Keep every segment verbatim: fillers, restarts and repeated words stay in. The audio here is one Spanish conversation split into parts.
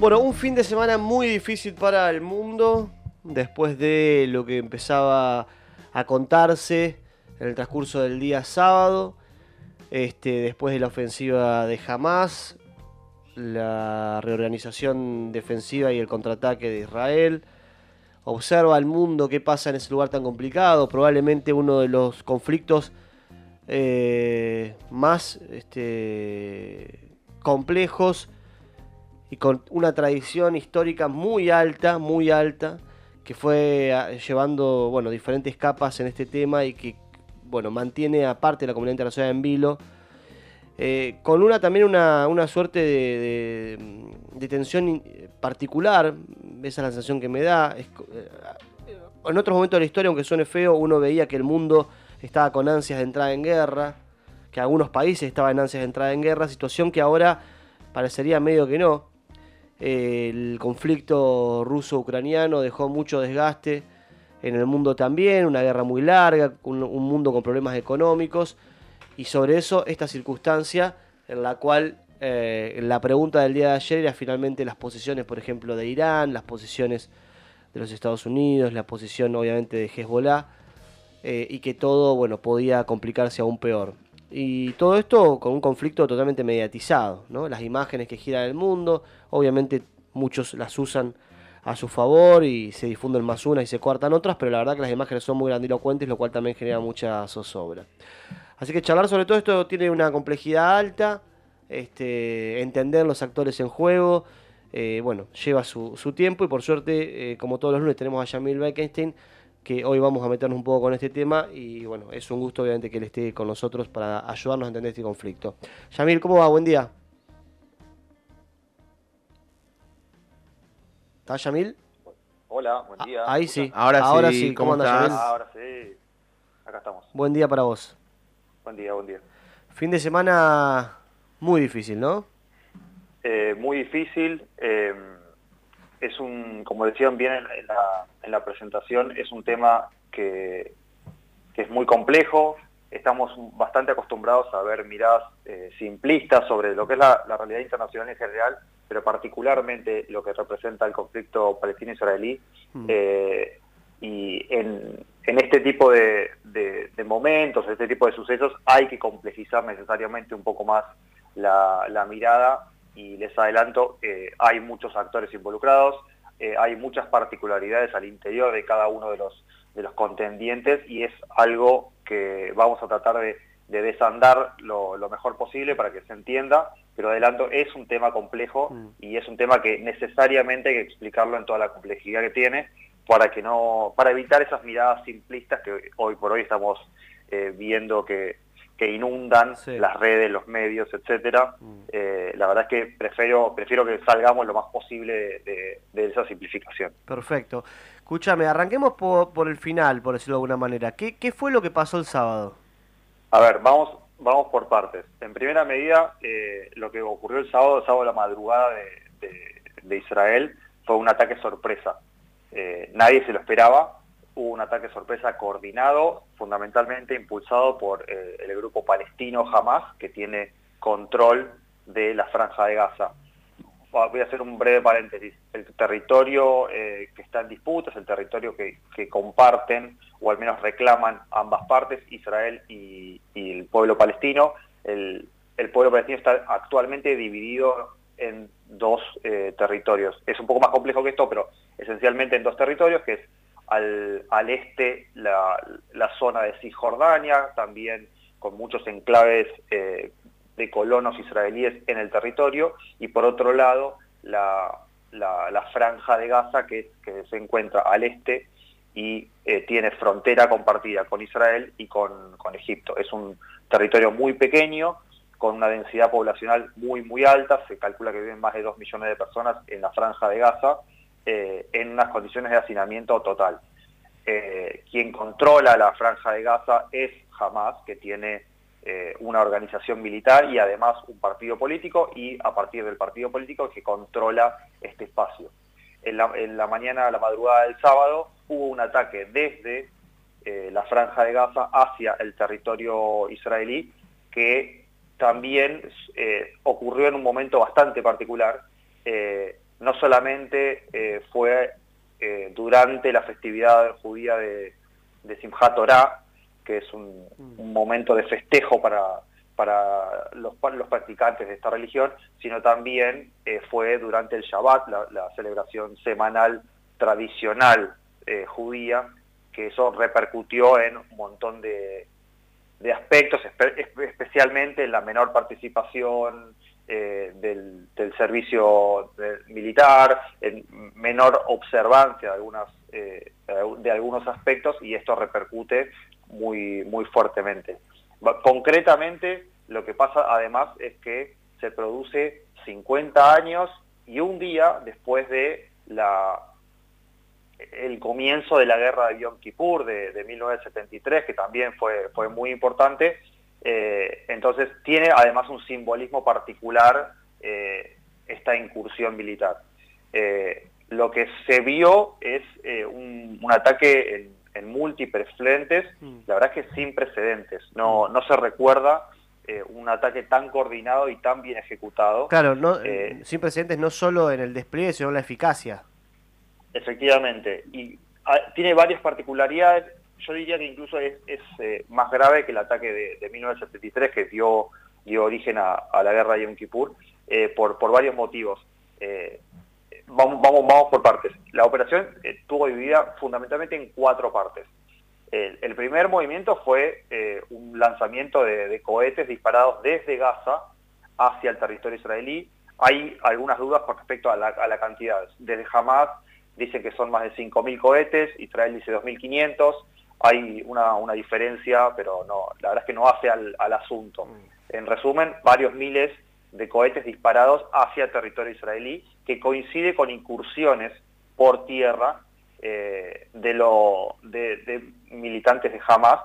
Bueno, un fin de semana muy difícil para el mundo, después de lo que empezaba a contarse en el transcurso del día sábado, este, después de la ofensiva de Hamás, la reorganización defensiva y el contraataque de Israel. Observa al mundo qué pasa en ese lugar tan complicado, probablemente uno de los conflictos eh, más este, complejos y con una tradición histórica muy alta, muy alta, que fue llevando, bueno, diferentes capas en este tema y que, bueno, mantiene aparte la comunidad internacional en vilo, eh, con una también una, una suerte de, de, de tensión particular. Esa es la sensación que me da. Es, eh, en otros momentos de la historia, aunque suene feo, uno veía que el mundo estaba con ansias de entrada en guerra, que algunos países estaban en ansias de entrada en guerra, situación que ahora parecería medio que no. El conflicto ruso-ucraniano dejó mucho desgaste en el mundo también, una guerra muy larga, un, un mundo con problemas económicos, y sobre eso esta circunstancia en la cual eh, la pregunta del día de ayer era finalmente las posiciones, por ejemplo, de Irán, las posiciones de los Estados Unidos, la posición obviamente de Hezbollah, eh, y que todo, bueno, podía complicarse aún peor. Y todo esto con un conflicto totalmente mediatizado, ¿no? Las imágenes que giran el mundo, obviamente muchos las usan a su favor y se difunden más unas y se cortan otras, pero la verdad que las imágenes son muy grandilocuentes, lo cual también genera mucha zozobra. Así que charlar sobre todo esto tiene una complejidad alta, este, entender los actores en juego, eh, bueno, lleva su, su tiempo y por suerte, eh, como todos los lunes, tenemos a Yamil Bekenstein, que hoy vamos a meternos un poco con este tema y bueno, es un gusto obviamente que él esté con nosotros para ayudarnos a entender este conflicto. Yamil, ¿cómo va? Buen día. ¿Está Yamil? Hola, buen día. Ah, ahí sí. Ahora, Ahora sí, sí. ¿Cómo, ¿cómo anda, estás? Yamil? Ahora sí, acá estamos. Buen día para vos. Buen día, buen día. Fin de semana muy difícil, ¿no? Eh, muy difícil. Eh, es un, como decían bien en, en, la, en la presentación, es un tema que, que es muy complejo. Estamos bastante acostumbrados a ver miradas eh, simplistas sobre lo que es la, la realidad internacional en general, pero particularmente lo que representa el conflicto palestino-israelí. Mm. Eh, y en, en este tipo de, de, de momentos, este tipo de sucesos, hay que complejizar necesariamente un poco más la, la mirada, y les adelanto, eh, hay muchos actores involucrados, eh, hay muchas particularidades al interior de cada uno de los, de los contendientes, y es algo que vamos a tratar de, de desandar lo, lo mejor posible para que se entienda, pero adelanto, es un tema complejo mm. y es un tema que necesariamente hay que explicarlo en toda la complejidad que tiene, para que no, para evitar esas miradas simplistas que hoy por hoy estamos eh, viendo que, que inundan sí. las redes, los medios, etcétera. Mm. Eh, la verdad es que prefiero, prefiero que salgamos lo más posible de, de, de esa simplificación. Perfecto. Escúchame, arranquemos por, por el final, por decirlo de alguna manera. ¿Qué, qué fue lo que pasó el sábado? A ver, vamos, vamos por partes. En primera medida, eh, lo que ocurrió el sábado, el sábado a la madrugada de, de, de Israel, fue un ataque sorpresa. Eh, nadie se lo esperaba. Hubo un ataque sorpresa coordinado, fundamentalmente impulsado por eh, el grupo palestino Hamás, que tiene control de la Franja de Gaza. Voy a hacer un breve paréntesis. El territorio eh, que está en disputa es el territorio que, que comparten, o al menos reclaman ambas partes, Israel y, y el pueblo palestino. El, el pueblo palestino está actualmente dividido en dos eh, territorios. Es un poco más complejo que esto, pero esencialmente en dos territorios, que es al, al este la, la zona de Cisjordania, también con muchos enclaves eh, de colonos israelíes en el territorio, y por otro lado la, la, la Franja de Gaza, que, que se encuentra al este y eh, tiene frontera compartida con Israel y con, con Egipto. Es un territorio muy pequeño, con una densidad poblacional muy muy alta. Se calcula que viven más de dos millones de personas en la Franja de Gaza, eh, en unas condiciones de hacinamiento total. Eh, quien controla la Franja de Gaza es Hamás, que tiene eh, una organización militar y además un partido político, y a partir del partido político que controla este espacio. En la, en la mañana, la madrugada del sábado, hubo un ataque desde eh, la Franja de Gaza hacia el territorio israelí, que también eh, ocurrió en un momento bastante particular. Eh, no solamente eh, fue eh, durante la festividad judía de, de Simchat Torah, que es un, un momento de festejo para, para los, los practicantes de esta religión, sino también eh, fue durante el Shabbat, la, la celebración semanal tradicional eh, judía, que eso repercutió en un montón de, de aspectos, espe especialmente en la menor participación eh, del, del servicio de, militar, en menor observancia de, algunas, eh, de algunos aspectos, y esto repercute muy, muy fuertemente. Concretamente, lo que pasa además es que se produce cincuenta años y un día después de la el comienzo de la guerra de Yom Kippur de, de mil novecientos setenta y tres, que también fue, fue muy importante. Eh, entonces tiene además un simbolismo particular eh, esta incursión militar. Eh, lo que se vio es eh, un, un ataque en, en múltiples frentes, mm. la verdad es que sin precedentes. No, no se recuerda eh, un ataque tan coordinado y tan bien ejecutado. Claro, no, eh, sin precedentes no solo en el despliegue, sino en la eficacia. Efectivamente, y a, tiene varias particularidades. Yo diría que incluso es, es eh, más grave que el ataque de, de mil novecientos setenta y tres, que dio, dio origen a, a la guerra de Yom Kippur, eh, por, por varios motivos. Eh, vamos, vamos, vamos por partes. La operación eh, estuvo dividida fundamentalmente en cuatro partes. El, el primer movimiento fue eh, un lanzamiento de, de cohetes disparados desde Gaza hacia el territorio israelí. Hay algunas dudas con respecto a la, a la cantidad. Desde Hamas dicen que son más de cinco mil cohetes, Israel dice dos mil quinientos, hay una, una diferencia, pero no, la verdad es que no hace al, al asunto. En resumen, varios miles de cohetes disparados hacia territorio israelí, que coincide con incursiones por tierra eh, de, lo, de, de militantes de Hamas,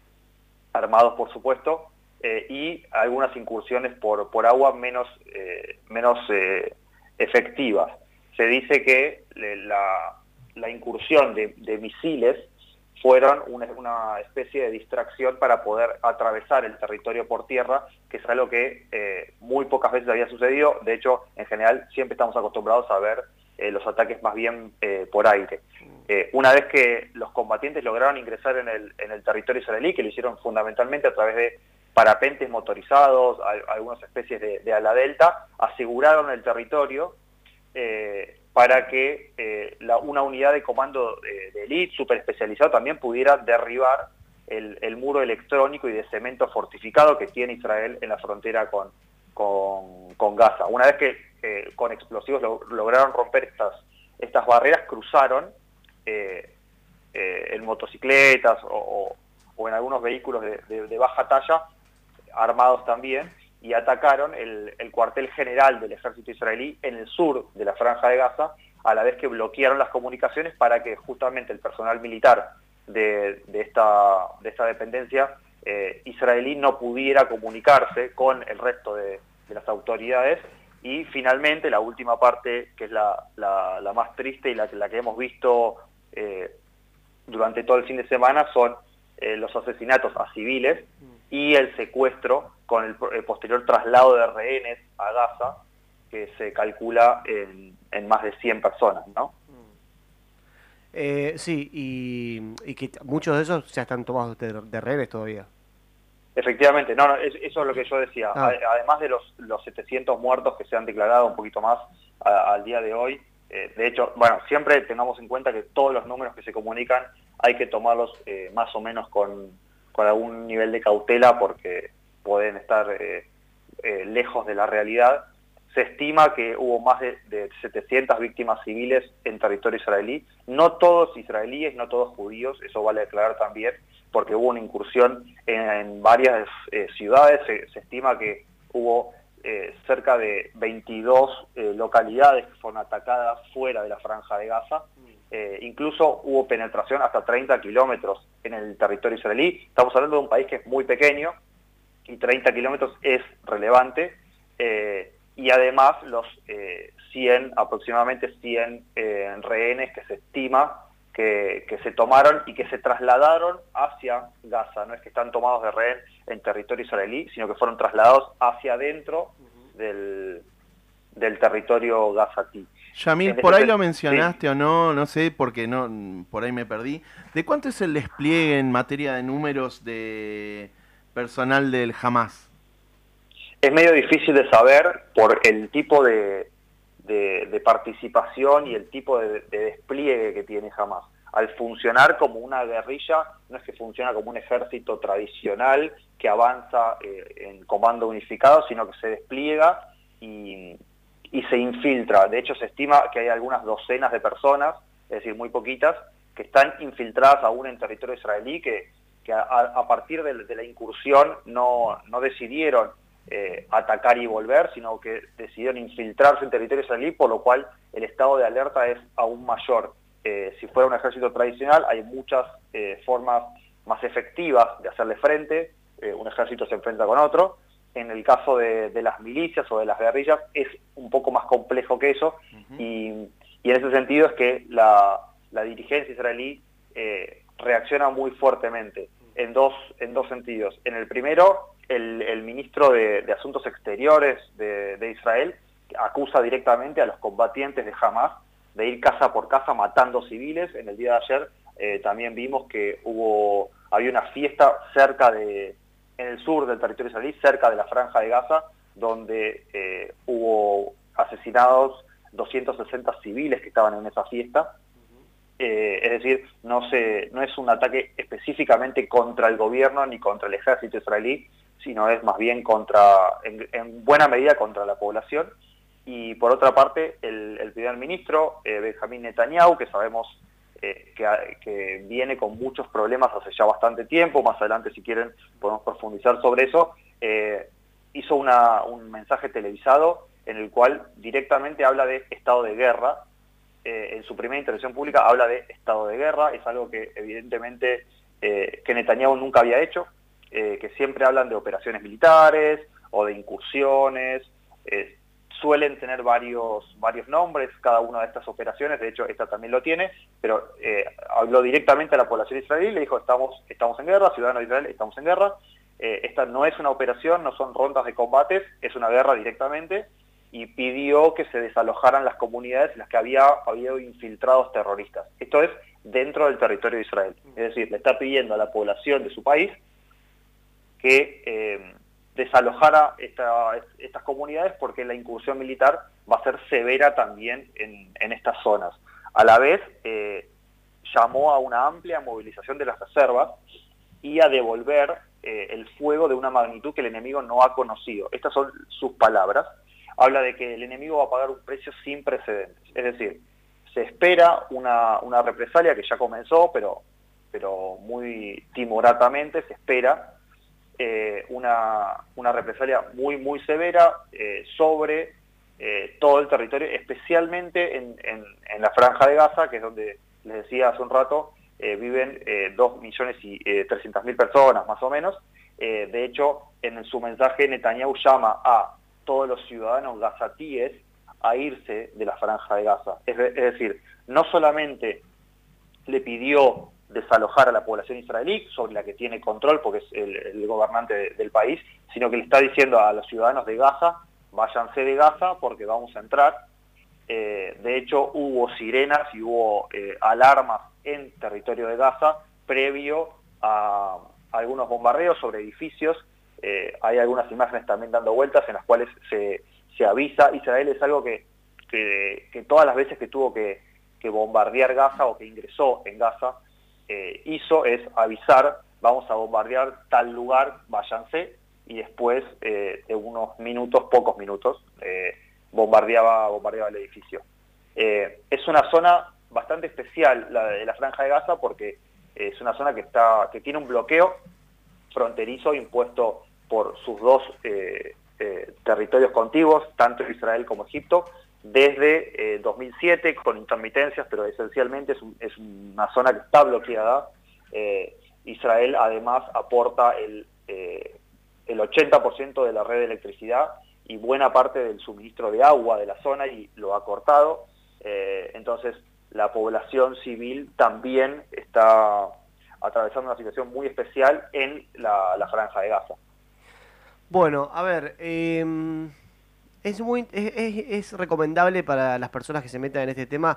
armados por supuesto, eh, y algunas incursiones por, por agua menos, eh, menos eh, efectivas. Se dice que la, la incursión de, de misiles fueron una, una especie de distracción para poder atravesar el territorio por tierra, que es algo que eh, muy pocas veces había sucedido. De hecho, en general, siempre estamos acostumbrados a ver eh, los ataques más bien eh, por aire. Eh, una vez que los combatientes lograron ingresar en el, en el territorio israelí, que lo hicieron fundamentalmente a través de parapentes motorizados, a, algunas especies de, de ala delta, aseguraron el territorio, Eh, para que eh, la, una unidad de comando de, de élite super especializado también pudiera derribar el, el muro electrónico y de cemento fortificado que tiene Israel en la frontera con, con, con Gaza. Una vez que eh, con explosivos lo, lograron romper estas, estas barreras, cruzaron eh, eh, en motocicletas o, o en algunos vehículos de, de, de baja talla, armados también, y atacaron el, el cuartel general del ejército israelí en el sur de la Franja de Gaza, a la vez que bloquearon las comunicaciones para que justamente el personal militar de, de, esta, de esta dependencia eh, israelí no pudiera comunicarse con el resto de, de las autoridades. Y finalmente la última parte, que es la, la, la más triste y la, la que hemos visto eh, durante todo el fin de semana, son eh, los asesinatos a civiles y el secuestro con el, el posterior traslado de rehenes a Gaza, que se calcula en, en más de cien personas, ¿no? Eh, sí, y, y que muchos de esos ya están tomados de, de rehenes todavía. Efectivamente, no, no, eso es lo que yo decía. Ah. Además de los, los setecientos muertos que se han declarado, un poquito más a, al día de hoy, eh, de hecho, bueno, siempre tengamos en cuenta que todos los números que se comunican hay que tomarlos eh, más o menos con, con algún nivel de cautela, porque pueden estar eh, eh, lejos de la realidad. Se estima que hubo más de, de setecientas víctimas civiles en territorio israelí, no todos israelíes, no todos judíos, eso vale aclarar también, porque hubo una incursión en, en varias eh, ciudades. Se, se estima que hubo eh, cerca de veintidós eh, localidades que fueron atacadas fuera de la Franja de Gaza. Eh, incluso hubo penetración hasta treinta kilómetros en el territorio israelí. Estamos hablando de un país que es muy pequeño y treinta kilómetros es relevante. Eh, y además los eh, cien, aproximadamente cien eh, rehenes que se estima que, que se tomaron y que se trasladaron hacia Gaza. No es que están tomados de rehén en territorio israelí, sino que fueron trasladados hacia adentro del, del territorio gazatí. Yamil, por ahí lo mencionaste sí. o no, no sé, porque no, por ahí me perdí. ¿De cuánto es el despliegue en materia de números de personal del Hamas? Es medio difícil de saber por el tipo de, de, de participación y el tipo de, de despliegue que tiene Hamas. Al funcionar como una guerrilla, no es que funciona como un ejército tradicional que avanza eh, en comando unificado, sino que se despliega y, y se infiltra. De hecho, se estima que hay algunas docenas de personas, es decir, muy poquitas, que están infiltradas aún en territorio israelí, que, que a, a partir de, de la incursión no, no decidieron eh, atacar y volver, sino que decidieron infiltrarse en territorio israelí, por lo cual el estado de alerta es aún mayor. Eh, si fuera un ejército tradicional, hay muchas eh, formas más efectivas de hacerle frente, eh, un ejército se enfrenta con otro. En el caso de, de las milicias o de las guerrillas es un poco más complejo que eso, uh-huh. y, y en ese sentido es que la, la dirigencia israelí eh, reacciona muy fuertemente en dos, en dos sentidos. En el primero, el, el ministro de, de Asuntos Exteriores de, de Israel acusa directamente a los combatientes de Hamas de ir casa por casa matando civiles. En el día de ayer eh, también vimos que hubo había una fiesta cerca de en el sur del territorio israelí, cerca de la Franja de Gaza, donde eh, hubo asesinados doscientos sesenta civiles que estaban en esa fiesta. Eh, es decir, no se no es un ataque específicamente contra el gobierno ni contra el ejército israelí, sino es más bien contra, en, en buena medida contra la población. Y por otra parte, el, el primer ministro, eh, Benjamín Netanyahu, que sabemos eh, que, que viene con muchos problemas hace ya bastante tiempo, más adelante si quieren podemos profundizar sobre eso, eh, hizo una, un mensaje televisado en el cual directamente habla de estado de guerra. Eh, en su primera intervención pública habla de estado de guerra, es algo que evidentemente eh, que Netanyahu nunca había hecho, eh, que siempre hablan de operaciones militares o de incursiones, eh, suelen tener varios varios nombres cada una de estas operaciones, de hecho esta también lo tiene, pero eh, habló directamente a la población israelí, le dijo estamos estamos en guerra, ciudadanos de Israel, estamos en guerra, eh, esta no es una operación, no son rondas de combates, es una guerra directamente, y pidió que se desalojaran las comunidades en las que había habido infiltrados terroristas. Esto es dentro del territorio de Israel, es decir, le está pidiendo a la población de su país que eh, desalojara esta, estas comunidades porque la incursión militar va a ser severa también en, en estas zonas. A la vez, eh, llamó a una amplia movilización de las reservas y a devolver eh, el fuego de una magnitud que el enemigo no ha conocido. Estas son sus palabras. Habla de que el enemigo va a pagar un precio sin precedentes. Es decir, se espera una, una represalia que ya comenzó, pero, pero muy timoratamente se espera Eh, una, una represalia muy muy severa eh, sobre eh, todo el territorio, especialmente en, en, en la Franja de Gaza, que es donde, les decía hace un rato, eh, viven eh, dos millones y trescientas mil personas más o menos. Eh, de hecho, en su mensaje Netanyahu llama a todos los ciudadanos gazatíes a irse de la Franja de Gaza. Es, es decir, no solamente le pidió desalojar a la población israelí, sobre la que tiene control porque es el, el gobernante de, del país, sino que le está diciendo a los ciudadanos de Gaza, váyanse de Gaza porque vamos a entrar. Eh, de hecho, hubo sirenas y hubo eh, alarmas en territorio de Gaza previo a, a algunos bombardeos sobre edificios. Eh, hay algunas imágenes también dando vueltas en las cuales se, se avisa. Israel es algo que, que, que todas las veces que tuvo que, que bombardear Gaza o que ingresó en Gaza, Eh, hizo es avisar, vamos a bombardear tal lugar, váyanse, y después eh, de unos minutos, pocos minutos, eh, bombardeaba, bombardeaba el edificio. Eh, es una zona bastante especial la de la Franja de Gaza porque es una zona que, está, que tiene un bloqueo fronterizo impuesto por sus dos eh, eh, territorios contiguos, tanto Israel como Egipto, desde eh, dos mil siete, con intermitencias, pero esencialmente es, un, es una zona que está bloqueada. Eh, Israel además aporta el, eh, el ochenta por ciento de la red de electricidad y buena parte del suministro de agua de la zona y lo ha cortado. Eh, entonces la población civil también está atravesando una situación muy especial en la, la Franja de Gaza. Bueno, a ver... Eh... Es muy es, es- es recomendable para las personas que se metan en este tema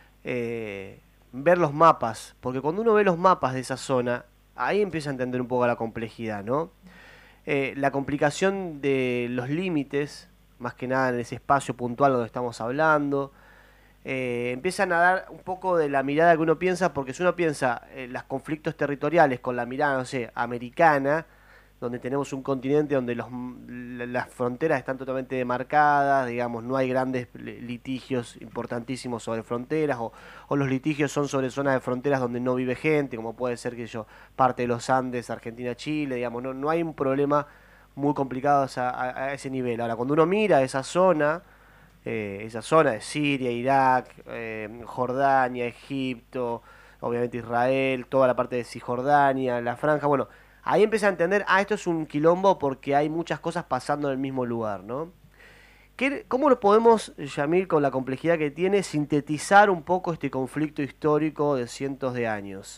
eh, ver los mapas, porque cuando uno ve los mapas de esa zona, ahí empieza a entender un poco la complejidad, ¿no? Eh, la complicación de los límites, más que nada en ese espacio puntual donde estamos hablando, eh, empiezan a dar un poco de la mirada que uno piensa, porque si uno piensa en los conflictos territoriales con la mirada, no sé, americana, donde tenemos un continente donde los, las fronteras están totalmente demarcadas, digamos, no hay grandes litigios importantísimos sobre fronteras, o, o los litigios son sobre zonas de fronteras donde no vive gente, como puede ser que yo, parte de los Andes, Argentina, Chile, digamos, no, no hay un problema muy complicado a, a, a ese nivel. Ahora, cuando uno mira esa zona, eh, esa zona de Siria, Irak, eh, Jordania, Egipto, obviamente Israel, toda la parte de Cisjordania, la franja, bueno, ahí empieza a entender, ah, esto es un quilombo porque hay muchas cosas pasando en el mismo lugar, ¿no? ¿Qué- ¿Cómo lo podemos, Yamil, con la complejidad que tiene, sintetizar un poco este conflicto histórico de cientos de años?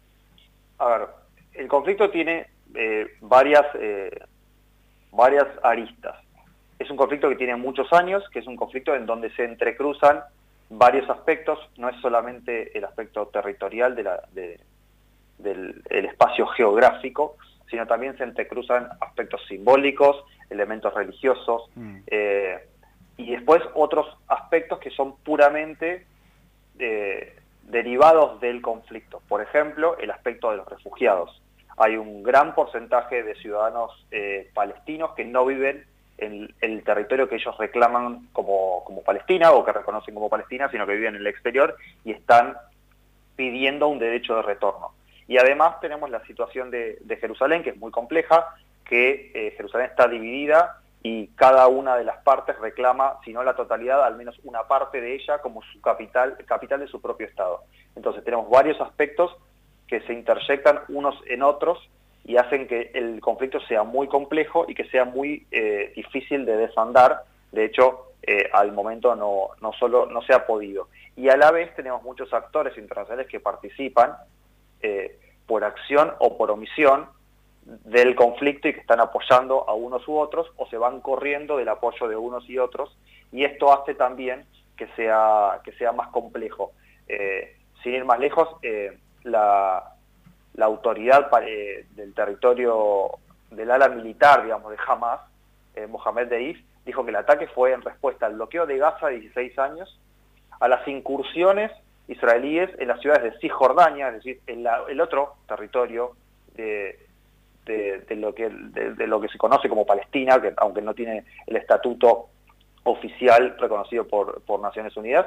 A ver, el conflicto tiene eh, varias, eh, varias aristas. Es un conflicto que tiene muchos años, que es un conflicto en donde se entrecruzan varios aspectos, no es solamente el aspecto territorial de la, de, del el espacio geográfico, sino también se entrecruzan aspectos simbólicos, elementos religiosos, Mm. eh, y después otros aspectos que son puramente eh, derivados del conflicto. Por ejemplo, el aspecto de los refugiados. Hay un gran porcentaje de ciudadanos eh, palestinos que no viven en el territorio que ellos reclaman como, como Palestina o que reconocen como Palestina, sino que viven en el exterior y están pidiendo un derecho de retorno. Y además tenemos la situación de, de Jerusalén, que es muy compleja, que eh, Jerusalén está dividida y cada una de las partes reclama, si no la totalidad, al menos una parte de ella como su capital, capital de su propio Estado. Entonces tenemos varios aspectos que se intersectan unos en otros y hacen que el conflicto sea muy complejo y que sea muy eh, difícil de desandar. De hecho, eh, al momento no, no, solo, no se ha podido. Y a la vez tenemos muchos actores internacionales que participan eh, por acción o por omisión del conflicto y que están apoyando a unos u otros o se van corriendo del apoyo de unos y otros, y esto hace también que sea, que sea más complejo. Eh, sin ir más lejos, eh, la, la autoridad eh, del territorio del ala militar, digamos, de Hamas, eh, Mohamed Deif, dijo que el ataque fue en respuesta al bloqueo de Gaza de dieciséis años, a las incursiones israelíes en las ciudades de Cisjordania, es decir, en la, el otro territorio de, de, de, lo que, de, de lo que se conoce como Palestina, que aunque no tiene el estatuto oficial reconocido por, por Naciones Unidas,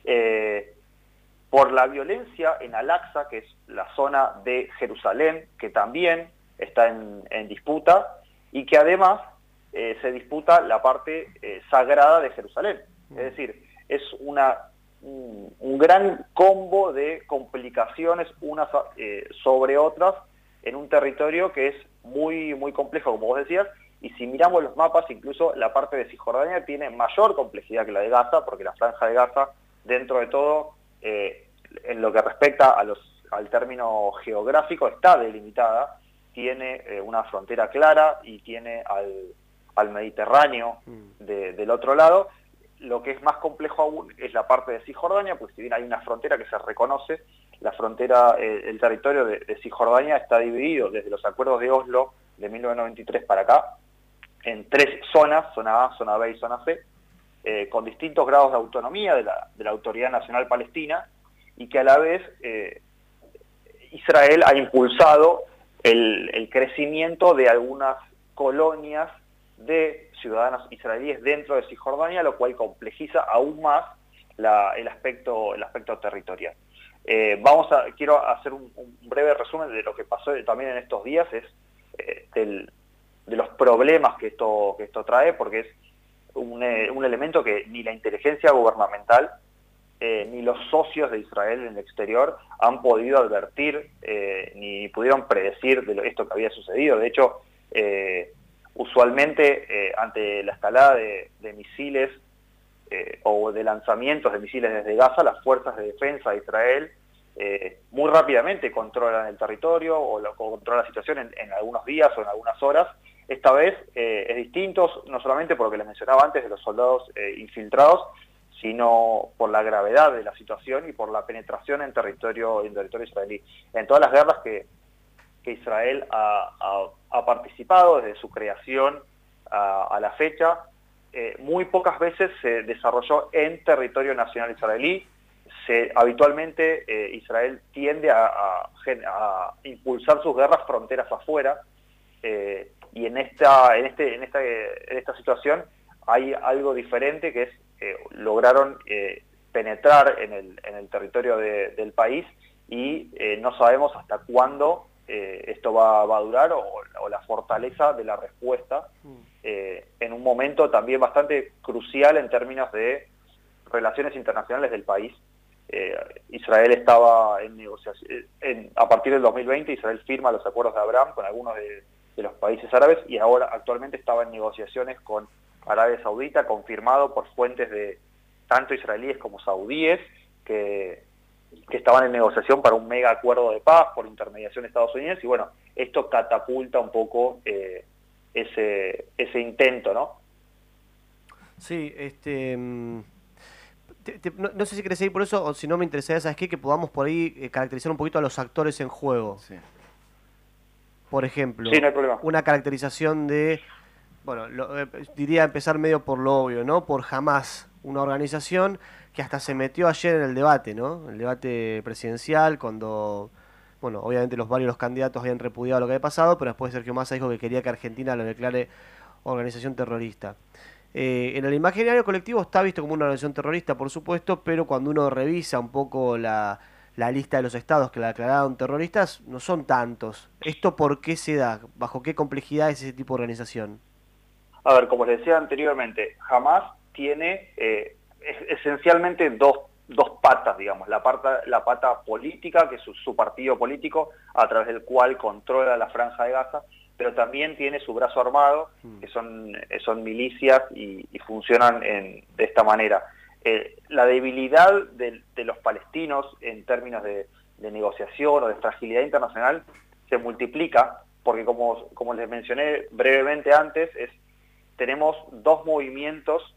eh, por la violencia en Al-Aqsa, que es la zona de Jerusalén, que también está en, en disputa, y que además eh, se disputa la parte eh, sagrada de Jerusalén. Es decir, es una, un, un gran combo de complicaciones unas eh, sobre otras en un territorio que es muy, muy complejo, como vos decías, y si miramos los mapas, incluso la parte de Cisjordania tiene mayor complejidad que la de Gaza, porque la franja de Gaza, dentro de todo, eh, en lo que respecta a los, al término geográfico, está delimitada, tiene eh, una frontera clara y tiene al, al Mediterráneo de, del otro lado. Lo que es más complejo aún es la parte de Cisjordania, pues si bien hay una frontera que se reconoce, la frontera, eh, el territorio de, de Cisjordania está dividido desde los acuerdos de Oslo de mil novecientos noventa y tres para acá, en tres zonas, zona A, zona B y zona C, eh, con distintos grados de autonomía de la, de la Autoridad Nacional Palestina, y que a la vez eh, Israel ha impulsado el, el crecimiento de algunas colonias de ciudadanos israelíes dentro de Cisjordania, lo cual complejiza aún más la, el, aspecto, el aspecto territorial. Eh, vamos a, quiero hacer un, un breve resumen de lo que pasó también en estos días, es eh, del, de los problemas que esto, que esto trae, porque es un, eh, un elemento que ni la inteligencia gubernamental eh, ni los socios de Israel en el exterior han podido advertir eh, ni pudieron predecir de lo, esto que había sucedido. De hecho, eh, usualmente eh, ante la escalada de, de misiles eh, o de lanzamientos de misiles desde Gaza, las fuerzas de defensa de Israel eh, muy rápidamente controlan el territorio o, lo, o controlan la situación en, en algunos días o en algunas horas. Esta vez eh, es distinto, no solamente por lo que les mencionaba antes de los soldados eh, infiltrados, sino por la gravedad de la situación y por la penetración en territorio, en territorio israelí. En todas las guerras que, que Israel ha, ha, ha participado desde su creación a, a la fecha, eh, muy pocas veces se desarrolló en territorio nacional israelí. Se, habitualmente eh, Israel tiende a, a, a impulsar sus guerras fronteras afuera, eh, y en esta, en, este, en, esta, en esta situación hay algo diferente, que es eh, lograron eh, penetrar en el, en el territorio de, del país, y eh, no sabemos hasta cuándo eh, esto va, va a durar, o, o la fortaleza de la respuesta, eh, en un momento también bastante crucial en términos de relaciones internacionales del país. Eh, Israel estaba en negociación, en, a partir del dos mil veinte Israel firma los acuerdos de Abraham con algunos de, de los países árabes, y ahora actualmente estaba en negociaciones con Arabia Saudita, confirmado por fuentes de tanto israelíes como saudíes, que, que estaban en negociación para un mega acuerdo de paz por intermediación de Estados Unidos, y bueno, esto catapulta un poco eh, ese, ese intento, ¿no? Sí, este... Te, te, no, no sé si querés seguir por eso, o si no me interesaría, ¿sabes qué? Que podamos por ahí eh, caracterizar un poquito a los actores en juego. Sí. Por ejemplo, sí, no hay problema. Una caracterización de, bueno, lo, eh, diría empezar medio por lo obvio, ¿no? Por Hamás, una organización que hasta se metió ayer en el debate, ¿no? El debate presidencial, cuando, bueno, obviamente los varios los candidatos habían repudiado lo que había pasado, pero después Sergio Massa dijo que quería que Argentina lo declare organización terrorista. Eh, en el imaginario colectivo está visto como una organización terrorista, por supuesto, pero cuando uno revisa un poco la, la lista de los estados que la declararon terroristas, no son tantos. ¿Esto por qué se da? ¿Bajo qué complejidad es ese tipo de organización? A ver, como les decía anteriormente, Hamás tiene eh, es, esencialmente dos, dos patas, digamos. La, pata, la pata política, que es su, su partido político, a través del cual controla la Franja de Gaza, pero también tiene su brazo armado, que son, son milicias y, y funcionan en, de esta manera. Eh, la debilidad de, de los palestinos en términos de, de negociación o de fragilidad internacional se multiplica, porque como, como les mencioné brevemente antes, es, tenemos dos movimientos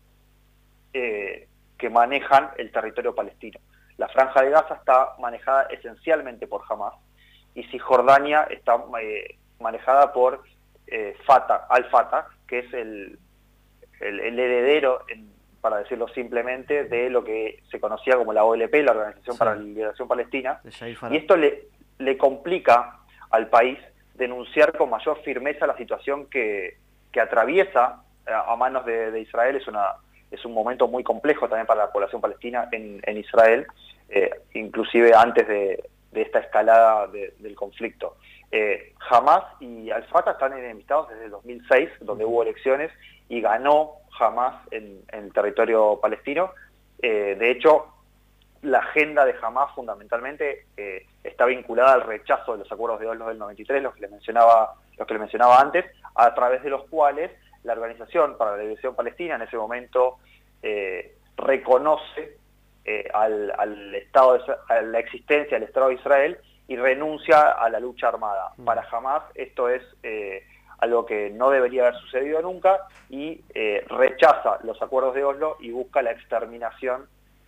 eh, que manejan el territorio palestino. La Franja de Gaza está manejada esencialmente por Hamás, y Cisjordania está eh, manejada por eh, Fatah, Al-Fatah, que es el, el, el heredero, en, para decirlo simplemente, de lo que se conocía como la O L P, la Organización sí. para la Liberación Palestina, y esto le, le complica al país denunciar con mayor firmeza la situación que, que atraviesa a, a manos de, de Israel. Es, una, es un momento muy complejo también para la población palestina en, en Israel, eh, inclusive antes de, de esta escalada de, del conflicto. Eh, Hamás y Al-Fatah están enemistados desde el dos mil seis, donde hubo elecciones y ganó Hamás en, en territorio palestino. Eh, de hecho, la agenda de Hamás fundamentalmente eh, está vinculada al rechazo de los acuerdos de Oslo del noventa y tres, los que les mencionaba, los que les mencionaba antes, a través de los cuales la Organización para la Liberación Palestina en ese momento eh, reconoce eh, al, al Estado de, a la existencia del Estado de Israel y renuncia a la lucha armada. Mm. Para Hamás esto es eh, algo que no debería haber sucedido nunca, y eh, rechaza los acuerdos de Oslo y busca la exterminación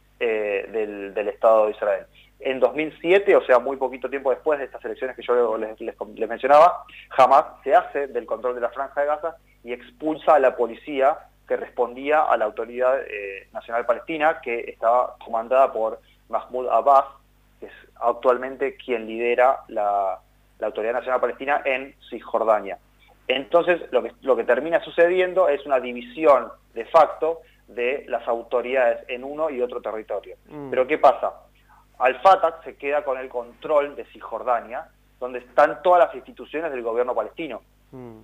eh, del, del Estado de Israel. En dos mil siete, o sea, muy poquito tiempo después de estas elecciones que yo les, les, les mencionaba, Hamás se hace del control de la Franja de Gaza y expulsa a la policía que respondía a la Autoridad eh, Nacional Palestina, que estaba comandada por Mahmoud Abbas, que es actualmente quien lidera la, la Autoridad Nacional Palestina en Cisjordania. Entonces, lo que, lo que termina sucediendo es una división de facto de las autoridades en uno y otro territorio. Mm. Pero ¿qué pasa? Al-Fatah se queda con el control de Cisjordania, donde están todas las instituciones del gobierno palestino. Mm.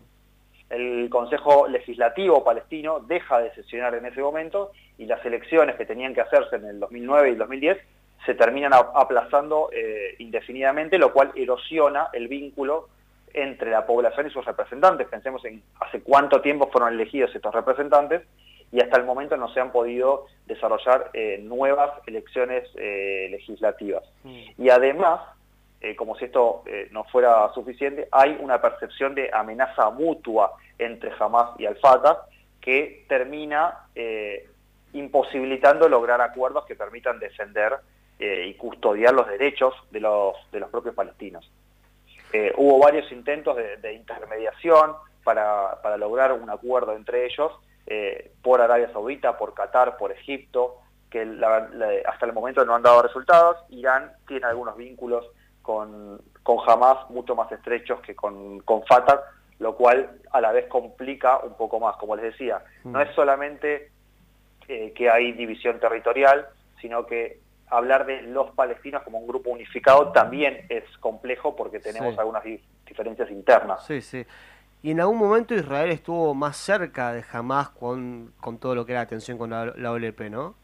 El Consejo Legislativo palestino deja de sesionar en ese momento, y las elecciones que tenían que hacerse en el dos mil nueve y el dos mil diez se terminan aplazando eh, indefinidamente, lo cual erosiona el vínculo entre la población y sus representantes. Pensemos en hace cuánto tiempo fueron elegidos estos representantes, y hasta el momento no se han podido desarrollar eh, nuevas elecciones eh, legislativas. Mm. Y además, eh, como si esto eh, no fuera suficiente, hay una percepción de amenaza mutua entre Hamás y Al-Fatah que termina eh, imposibilitando lograr acuerdos que permitan defender eh, y custodiar los derechos de los, de los propios palestinos. Eh, hubo varios intentos de, de intermediación para, para lograr un acuerdo entre ellos, eh, por Arabia Saudita, por Qatar, por Egipto, que la, la, hasta el momento no han dado resultados. Irán tiene algunos vínculos con, con Hamás mucho más estrechos que con, con Fatah, lo cual a la vez complica un poco más. Como les decía, no es solamente eh, que hay división territorial, sino que hablar de los palestinos como un grupo unificado también es complejo porque tenemos sí. algunas di diferencias internas. Sí, sí. Y en algún momento Israel estuvo más cerca de Hamás con, con todo lo que era la tensión con la, la O L P, ¿no?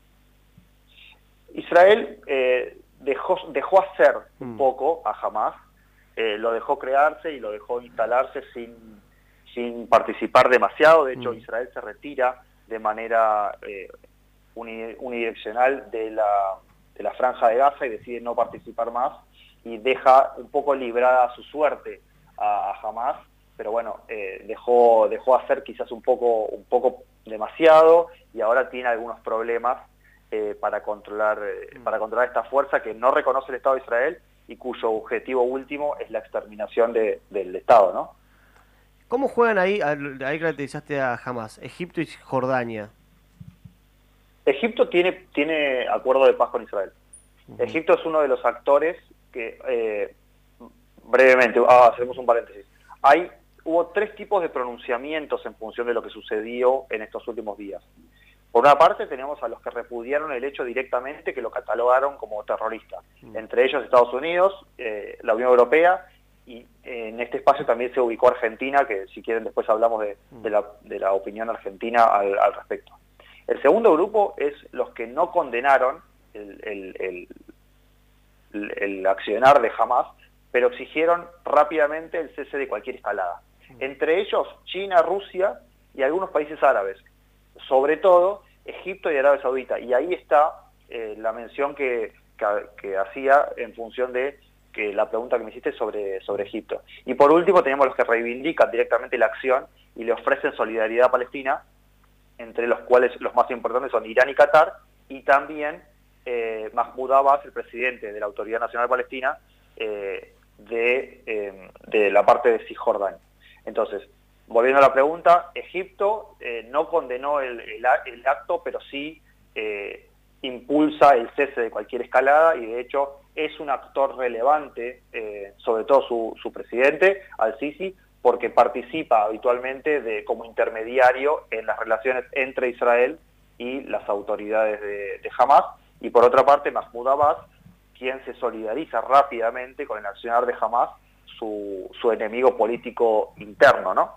Israel eh, dejó, dejó hacer un mm. poco a Hamás, eh, lo dejó crearse y lo dejó instalarse sin, sin participar demasiado. De hecho, mm. Israel se retira de manera eh, uni, unidireccional de la, de la Franja de Gaza y decide no participar más y deja un poco librada a su suerte a, a Hamás, pero bueno, eh, dejó, dejó hacer quizás un poco, un poco demasiado y ahora tiene algunos problemas Eh, para controlar eh, para controlar esta fuerza que no reconoce el Estado de Israel y cuyo objetivo último es la exterminación de, del Estado, ¿no? ¿Cómo juegan ahí? Ahí caracterizaste a Hamás, Egipto y Jordania. Egipto tiene, tiene acuerdo de paz con Israel. Uh-huh. Egipto es uno de los actores que, eh, brevemente, ah, hacemos un paréntesis. Hay, hubo tres tipos de pronunciamientos en función de lo que sucedió en estos últimos días. Por una parte tenemos a los que repudiaron el hecho directamente, que lo catalogaron como terrorista, mm. entre ellos Estados Unidos, eh, la Unión Europea, y eh, en este espacio también se ubicó Argentina, que si quieren después hablamos de, mm. de, la, de la opinión argentina al, al respecto. El segundo grupo es los que no condenaron el, el, el, el, el accionar de Hamás, pero exigieron rápidamente el cese de cualquier escalada. Mm. Entre ellos China, Rusia y algunos países árabes, sobre todo Egipto y Arabia Saudita, y ahí está eh, la mención que, que, que hacía en función de que la pregunta que me hiciste sobre, sobre Egipto. Y por último tenemos los que reivindican directamente la acción y le ofrecen solidaridad a Palestina, entre los cuales los más importantes son Irán y Qatar, y también eh, Mahmoud Abbas, el presidente de la Autoridad Nacional Palestina, eh, de, eh, de la parte de Cisjordania. Entonces, volviendo a la pregunta, Egipto eh, no condenó el, el, el acto, pero sí eh, impulsa el cese de cualquier escalada y de hecho es un actor relevante, eh, sobre todo su, su presidente, Al-Sisi, porque participa habitualmente de, como intermediario en las relaciones entre Israel y las autoridades de, de Hamás. Y por otra parte, Mahmoud Abbas, quien se solidariza rápidamente con el accionar de Hamás, Su, su enemigo político interno, ¿no?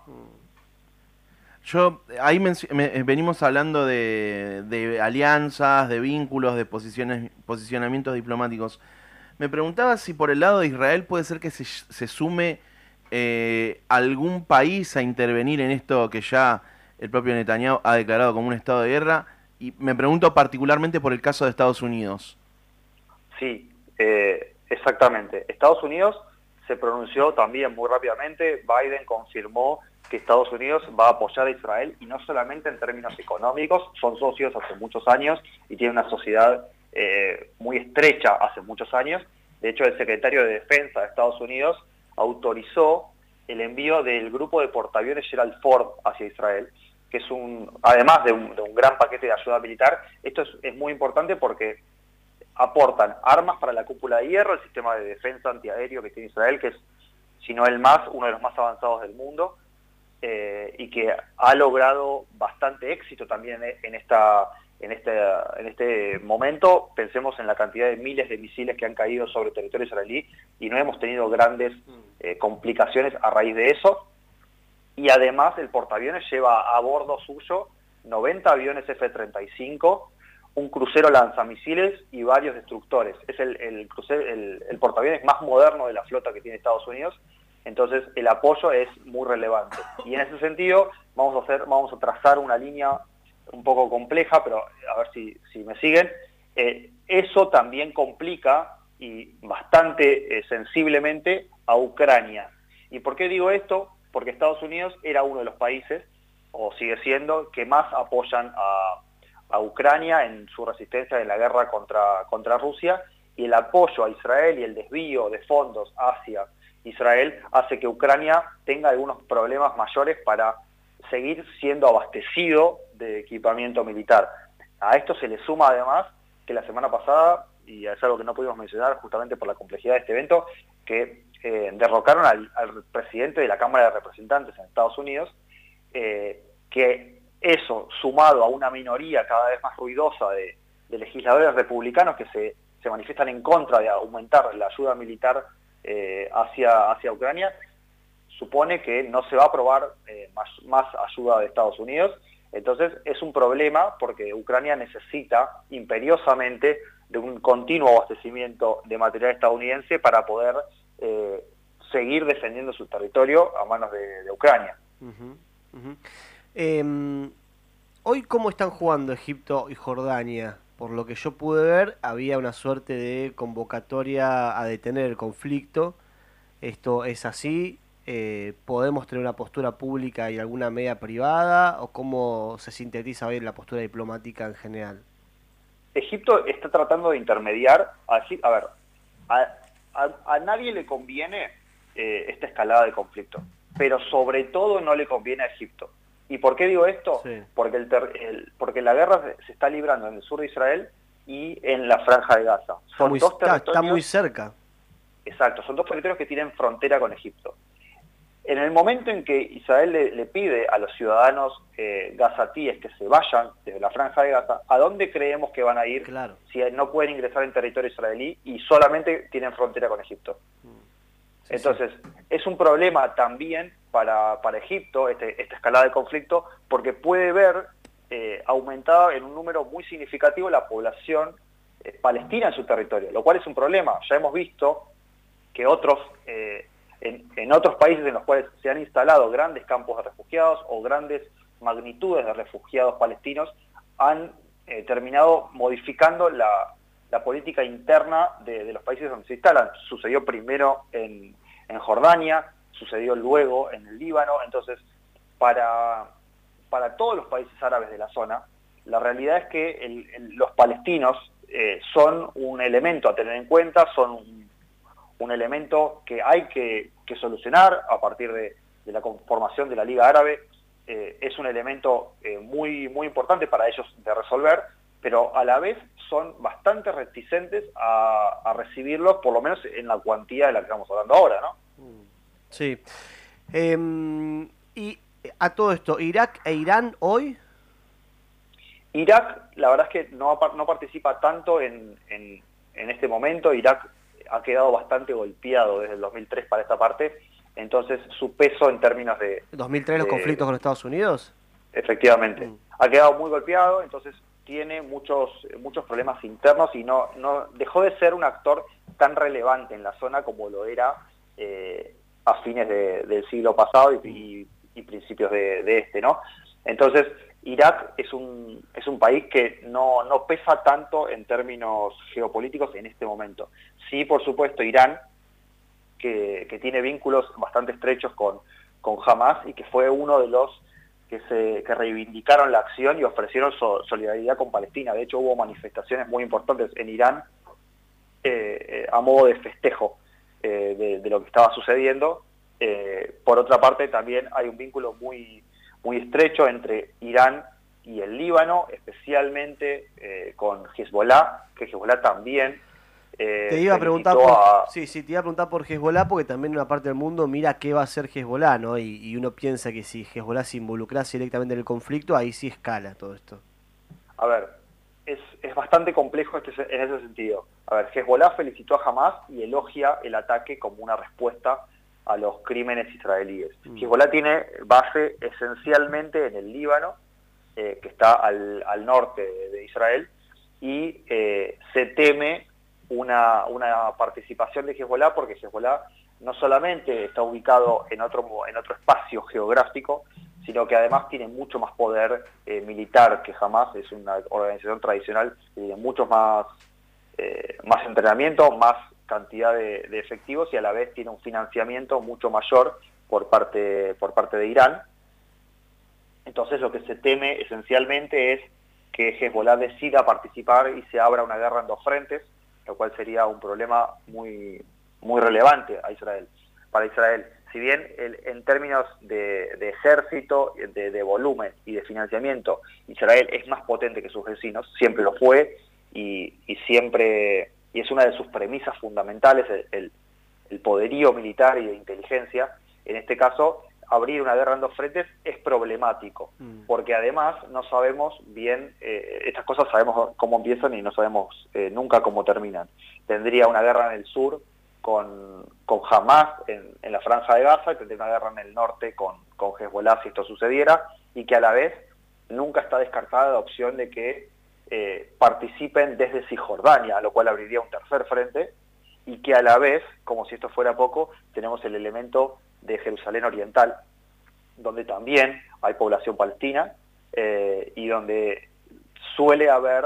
Yo, ahí me, venimos hablando de, de alianzas, de vínculos, de posiciones, posicionamientos diplomáticos. Me preguntaba si por el lado de Israel puede ser que se, se sume eh, algún país a intervenir en esto que ya el propio Netanyahu ha declarado como un estado de guerra, y me pregunto particularmente por el caso de Estados Unidos. Sí, eh, exactamente. Estados Unidos se pronunció también muy rápidamente. Biden confirmó que Estados Unidos va a apoyar a Israel, y no solamente en términos económicos, son socios hace muchos años y tienen una sociedad eh, muy estrecha hace muchos años. De hecho, el secretario de Defensa de Estados Unidos autorizó el envío del grupo de portaaviones Gerald Ford hacia Israel, que es un, además de un, de un gran paquete de ayuda militar. Esto es, es muy importante porque aportan armas para la cúpula de hierro, el sistema de defensa antiaéreo que tiene Israel, que es, si no el más, uno de los más avanzados del mundo, eh, y que ha logrado bastante éxito también en esta en este en este momento. Pensemos en la cantidad de miles de misiles que han caído sobre territorio israelí y no hemos tenido grandes eh, complicaciones a raíz de eso. Y además el portaaviones lleva a bordo suyo noventa aviones F treinta y cinco, un crucero lanzamisiles y varios destructores. Es el, el, crucero, el, el portaaviones más moderno de la flota que tiene Estados Unidos, entonces el apoyo es muy relevante. Y en ese sentido vamos a, hacer, vamos a trazar una línea un poco compleja, pero a ver si, si me siguen. Eh, eso también complica y bastante eh, sensiblemente a Ucrania. ¿Y por qué digo esto? Porque Estados Unidos era uno de los países, o sigue siendo, que más apoyan a, a Ucrania en su resistencia en la guerra contra, contra Rusia, y el apoyo a Israel y el desvío de fondos hacia Israel hace que Ucrania tenga algunos problemas mayores para seguir siendo abastecido de equipamiento militar. A esto se le suma además que la semana pasada, y es algo que no pudimos mencionar justamente por la complejidad de este evento, que eh, derrocaron al, al presidente de la Cámara de Representantes en Estados Unidos, eh, que eso, sumado a una minoría cada vez más ruidosa de, de legisladores republicanos que se, se manifiestan en contra de aumentar la ayuda militar eh, hacia, hacia Ucrania, supone que no se va a aprobar eh, más, más ayuda de Estados Unidos. Entonces es un problema porque Ucrania necesita imperiosamente de un continuo abastecimiento de material estadounidense para poder eh, seguir defendiendo su territorio a manos de, de Ucrania. Uh-huh, uh-huh. Eh, hoy, ¿cómo están jugando Egipto y Jordania? Por lo que yo pude ver, había una suerte de convocatoria a detener el conflicto. ¿Esto es así? Eh, ¿Podemos tener una postura pública y alguna medida privada? ¿O cómo se sintetiza hoy la postura diplomática en general? Egipto está tratando de intermediar. A, a ver, a, a, a nadie le conviene eh, esta escalada de conflicto, pero sobre todo no le conviene a Egipto. ¿Y por qué digo esto? Sí. Porque, el ter, el, porque la guerra se está librando en el sur de Israel y en la Franja de Gaza. Son muy, dos territorios, está muy cerca. Exacto, son dos territorios que tienen frontera con Egipto. En el momento en que Israel le, le pide a los ciudadanos eh, gazatíes que se vayan desde la Franja de Gaza, ¿a dónde creemos que van a ir? Claro. Si no pueden ingresar en territorio israelí y solamente tienen frontera con Egipto? Sí, Entonces, sí. es un problema también para, para Egipto, este, esta escalada de conflicto, porque puede ver eh, aumentada en un número muy significativo la población eh, palestina en su territorio, lo cual es un problema. Ya hemos visto que otros... Eh, En, en otros países en los cuales se han instalado grandes campos de refugiados o grandes magnitudes de refugiados palestinos, han eh, terminado modificando la, la política interna de, de los países donde se instalan. Sucedió primero en, en Jordania, sucedió luego en el Líbano. Entonces, para, para todos los países árabes de la zona, la realidad es que el, el, los palestinos eh, son un elemento a tener en cuenta, son un un elemento que hay que, que solucionar a partir de, de la conformación de la Liga Árabe. Eh, es un elemento eh, muy, muy importante para ellos de resolver, pero a la vez son bastante reticentes a, a recibirlos, por lo menos en la cuantía de la que estamos hablando ahora, ¿no? Sí. Eh, y a todo esto, ¿Irak e Irán hoy? Irak, la verdad es que no, no participa tanto en, en, en este momento. Irak ha quedado bastante golpeado desde el dos mil tres para esta parte, entonces su peso en términos de... ¿dos mil tres los de, conflictos con Estados Unidos? Efectivamente, mm. ha quedado muy golpeado, entonces tiene muchos muchos problemas internos y no, no dejó de ser un actor tan relevante en la zona como lo era eh, a fines de, del siglo pasado y, y, y principios de, de este, ¿no? Entonces, Irak es un, es un país que no, no pesa tanto en términos geopolíticos en este momento. Sí, por supuesto, Irán, que, que tiene vínculos bastante estrechos con, con Hamas y que fue uno de los que, se, que reivindicaron la acción y ofrecieron so, solidaridad con Palestina. De hecho, hubo manifestaciones muy importantes en Irán eh, eh, a modo de festejo eh, de, de lo que estaba sucediendo. Eh, por otra parte, también hay un vínculo muy... muy estrecho entre Irán y el Líbano, especialmente eh, con Hezbollah, que Hezbollah también eh, te iba a preguntar por, a... sí, sí, te iba a preguntar por Hezbollah, porque también una parte del mundo mira qué va a hacer Hezbollah, ¿no? Y, y uno piensa que si Hezbollah se involucrase directamente en el conflicto, ahí sí escala todo esto. A ver, es, es bastante complejo este, en ese sentido. A ver, Hezbollah felicitó a Hamas y elogia el ataque como una respuesta a los crímenes israelíes. Mm. Hezbollah tiene base esencialmente en el Líbano, eh, que está al, al norte de, de Israel, y eh, se teme una, una participación de Hezbollah porque Hezbollah no solamente está ubicado en otro, en otro espacio geográfico, sino que además tiene mucho más poder eh, militar que Hamas. Es una organización tradicional que tiene muchos más, eh, más entrenamiento, más cantidad de, de efectivos y a la vez tiene un financiamiento mucho mayor por parte, por parte de Irán. Entonces lo que se teme esencialmente es que Hezbollah decida participar y se abra una guerra en dos frentes, lo cual sería un problema muy, muy relevante a Israel, para Israel. Si bien el, en términos de, de ejército, de, de volumen y de financiamiento, Israel es más potente que sus vecinos, siempre lo fue, y, y siempre y es una de sus premisas fundamentales, el, el, el poderío militar y de inteligencia. En este caso, abrir una guerra en dos frentes es problemático, mm. porque además no sabemos bien, eh, estas cosas sabemos cómo empiezan y no sabemos eh, nunca cómo terminan. Tendría una guerra en el sur con, con Hamas en, en la Franja de Gaza, y tendría una guerra en el norte con, con Hezbollah si esto sucediera, y que a la vez nunca está descartada la opción de que eh, participen desde Cisjordania, lo cual abriría un tercer frente, y que a la vez, como si esto fuera poco, tenemos el elemento de Jerusalén Oriental, donde también hay población palestina eh, y donde suele haber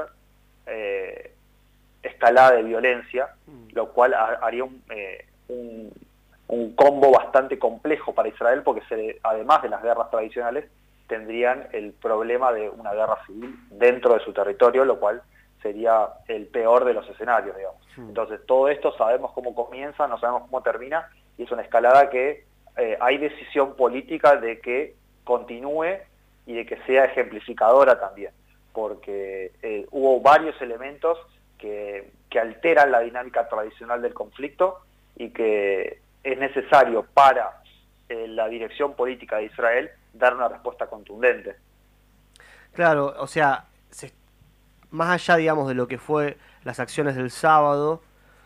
eh, escalada de violencia, mm. lo cual haría un, eh, un, un combo bastante complejo para Israel, porque se, además de las guerras tradicionales, tendrían el problema de una guerra civil dentro de su territorio, lo cual sería el peor de los escenarios, digamos. Mm. Entonces, todo esto sabemos cómo comienza, no sabemos cómo termina, y es una escalada que eh, hay decisión política de que continúe y de que sea ejemplificadora también, porque eh, hubo varios elementos que, que alteran la dinámica tradicional del conflicto y que es necesario para eh, la dirección política de Israel dar una respuesta contundente. Claro, o sea, se, más allá, digamos, de lo que fue las acciones del sábado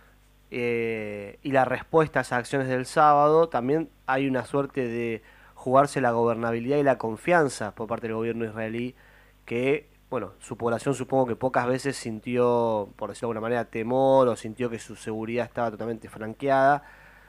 eh, y la respuesta a esas acciones del sábado, también hay una suerte de jugarse la gobernabilidad y la confianza por parte del gobierno israelí, que, bueno, su población supongo que pocas veces sintió, por decirlo de alguna manera, temor o sintió que su seguridad estaba totalmente franqueada,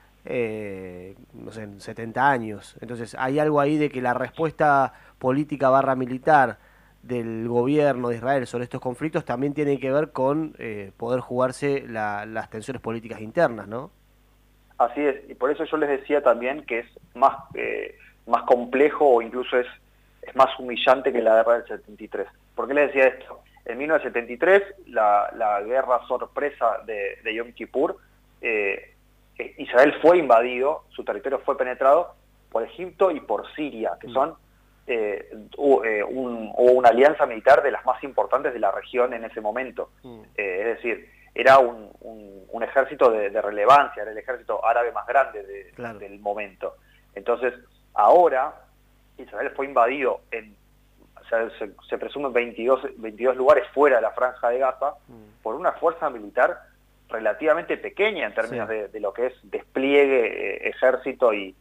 eh, no sé, en setenta años. Entonces hay algo ahí de que la respuesta política barra militar del gobierno de Israel sobre estos conflictos también tiene que ver con eh, poder jugarse la, las tensiones políticas internas, ¿no? Así es, y por eso yo les decía también que es más, eh, más complejo o incluso es, es más humillante que la guerra del setenta y tres. ¿Por qué les decía esto? En mil novecientos setenta y tres, la, la guerra sorpresa de, de Yom Kippur, eh, Israel fue invadido, su territorio fue penetrado por Egipto y por Siria, que son eh, hubo, eh, un, hubo una alianza militar de las más importantes de la región en ese momento. Mm. Eh, es decir, era un, un, un ejército de, de relevancia, era el ejército árabe más grande de, claro. del momento. Entonces, ahora Israel fue invadido en, o sea, se, se presumen veintidós, veintidós lugares fuera de la Franja de Gaza mm. por una fuerza militar relativamente pequeña en términos sí. de, de lo que es despliegue, eh, ejército y,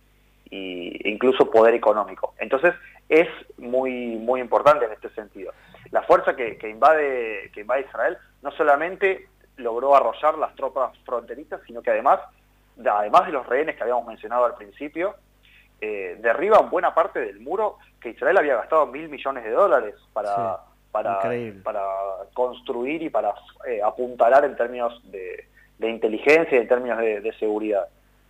y incluso poder económico. Entonces es muy muy importante en este sentido. La fuerza que, que invade que invade Israel no solamente logró arrollar las tropas fronterizas, sino que además, además de los rehenes que habíamos mencionado al principio, eh, derriban buena parte del muro que Israel había gastado mil millones de dólares para... Sí. Para, para construir y para eh, apuntalar en términos de, de inteligencia y en términos de, de seguridad.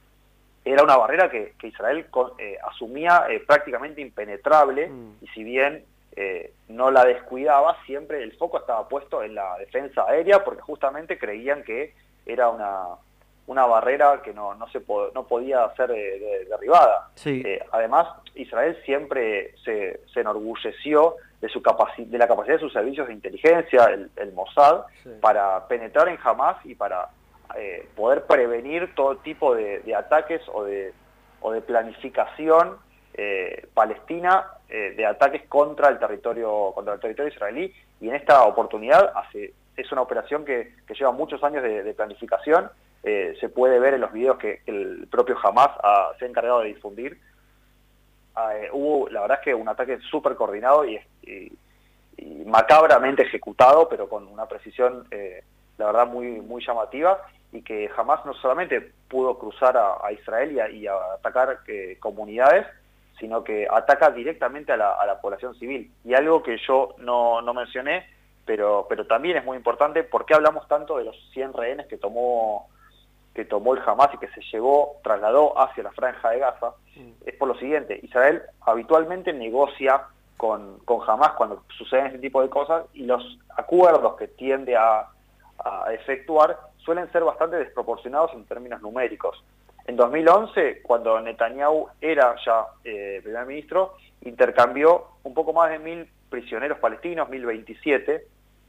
Era una barrera que, que Israel eh, asumía eh, prácticamente impenetrable mm. y si bien eh, no la descuidaba, siempre el foco estaba puesto en la defensa aérea porque justamente creían que era una, una barrera que no, no, se po no podía ser eh, de, derribada. Sí. Eh, además, Israel siempre se, se enorgulleció de su capaci de la capacidad de sus servicios de inteligencia, el, el Mossad, sí. para penetrar en Hamas y para eh, poder prevenir todo tipo de, de ataques o de, o de planificación eh, palestina eh, de ataques contra el territorio contra el territorio israelí, y en esta oportunidad hace, es una operación que, que lleva muchos años de, de planificación, eh, se puede ver en los videos que el propio Hamas ha, se ha encargado de difundir. Uh, hubo, la verdad es que un ataque súper coordinado y, y, y macabramente ejecutado, pero con una precisión, eh, la verdad, muy muy llamativa, y que jamás no solamente pudo cruzar a, a Israel y a, y a atacar eh, comunidades, sino que ataca directamente a la, a la población civil. Y algo que yo no, no mencioné, pero, pero también es muy importante. ¿Por qué hablamos tanto de los cien rehenes que tomó, que tomó el Hamas y que se llevó, trasladó hacia la Franja de Gaza? Mm. Es por lo siguiente: Israel habitualmente negocia con, con Hamas cuando suceden este tipo de cosas, y los acuerdos que tiende a, a efectuar suelen ser bastante desproporcionados en términos numéricos. En dos mil once, cuando Netanyahu era ya eh, primer ministro, intercambió un poco más de mil prisioneros palestinos, mil veintisiete,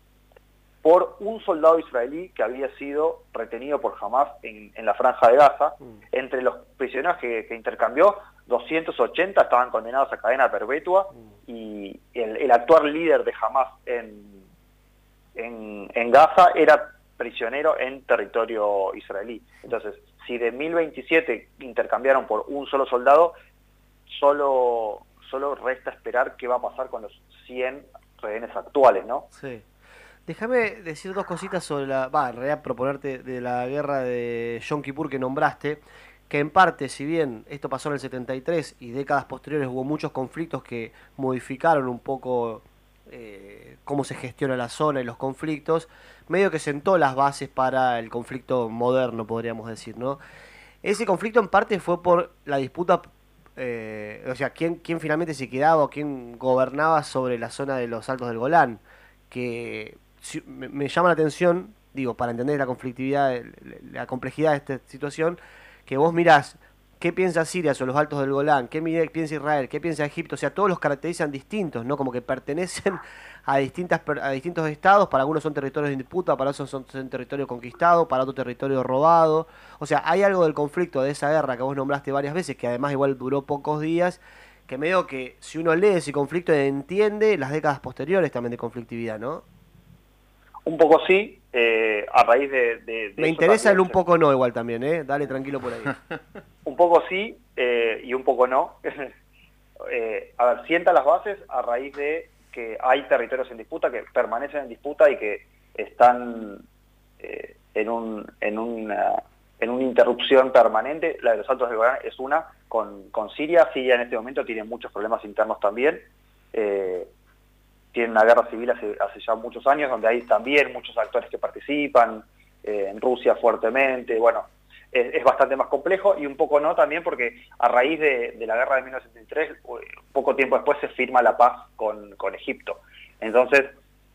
por un soldado israelí que había sido retenido por Hamas en, en la Franja de Gaza. Mm. Entre los prisioneros que, que intercambió, doscientos ochenta estaban condenados a cadena perpetua, mm. y el, el actual líder de Hamas en, en, en Gaza era prisionero en territorio israelí. Entonces, si de mil veintisiete intercambiaron por un solo soldado, solo, solo resta esperar qué va a pasar con los cien rehenes actuales, ¿no? Sí. Déjame decir dos cositas sobre la... Va, en realidad proponerte de la guerra de Yom Kippur que nombraste, que en parte, si bien esto pasó en el setenta y tres y décadas posteriores hubo muchos conflictos que modificaron un poco eh, cómo se gestiona la zona y los conflictos, medio que sentó las bases para el conflicto moderno, podríamos decir, ¿no? Ese conflicto en parte fue por la disputa, eh, o sea, quién, quién finalmente se quedaba o quién gobernaba sobre la zona de los Altos del Golán, que me, me llama la atención, digo, para entender la conflictividad, la complejidad de esta situación, que vos mirás qué piensa Siria sobre los Altos del Golán, qué piensa Israel, qué piensa Egipto, o sea, todos los caracterizan distintos, ¿no? Como que pertenecen a distintas a distintos estados, para algunos son territorios en disputa, para otros son, son territorio conquistado, para otro territorio robado. O sea, hay algo del conflicto de esa guerra que vos nombraste varias veces, que además igual duró pocos días, que medio que si uno lee ese conflicto entiende las décadas posteriores también de conflictividad, ¿no? Un poco sí, eh, a raíz de... de, de Me interesa el un poco no igual también, ¿eh? Dale tranquilo por ahí. Un poco sí eh, y un poco no. eh, a ver, sienta las bases a raíz de que hay territorios en disputa, que permanecen en disputa y que están eh, en, un, en, una, en una interrupción permanente. La de los Altos del Golán es una, con, con Siria. Siria en este momento tiene muchos problemas internos también. Eh, tiene una guerra civil hace, hace ya muchos años, donde hay también muchos actores que participan, eh, en Rusia fuertemente, bueno, es, es bastante más complejo, y un poco no también porque a raíz de, de la guerra de mil novecientos setenta y tres, poco tiempo después se firma la paz con, con Egipto. Entonces,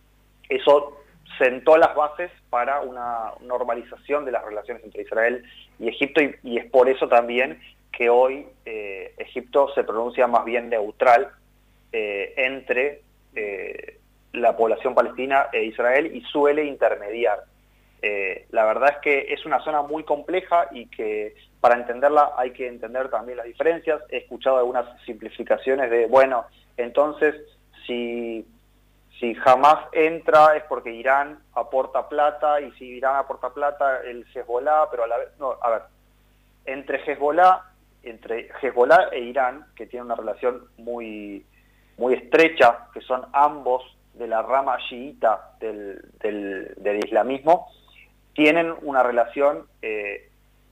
eso sentó las bases para una normalización de las relaciones entre Israel y Egipto, y, y es por eso también que hoy eh, Egipto se pronuncia más bien neutral eh, entre Eh, la población palestina e Israel, y suele intermediar. Eh, la verdad es que es una zona muy compleja y que para entenderla hay que entender también las diferencias. He escuchado algunas simplificaciones de, bueno, entonces si, si Hamas entra es porque Irán aporta plata, y si Irán aporta plata el Hezbollah, pero a la vez, no, a ver, entre Hezbollah, entre Hezbollah e Irán, que tiene una relación muy muy estrecha, que son ambos de la rama chiita del, del, del islamismo, tienen una relación eh,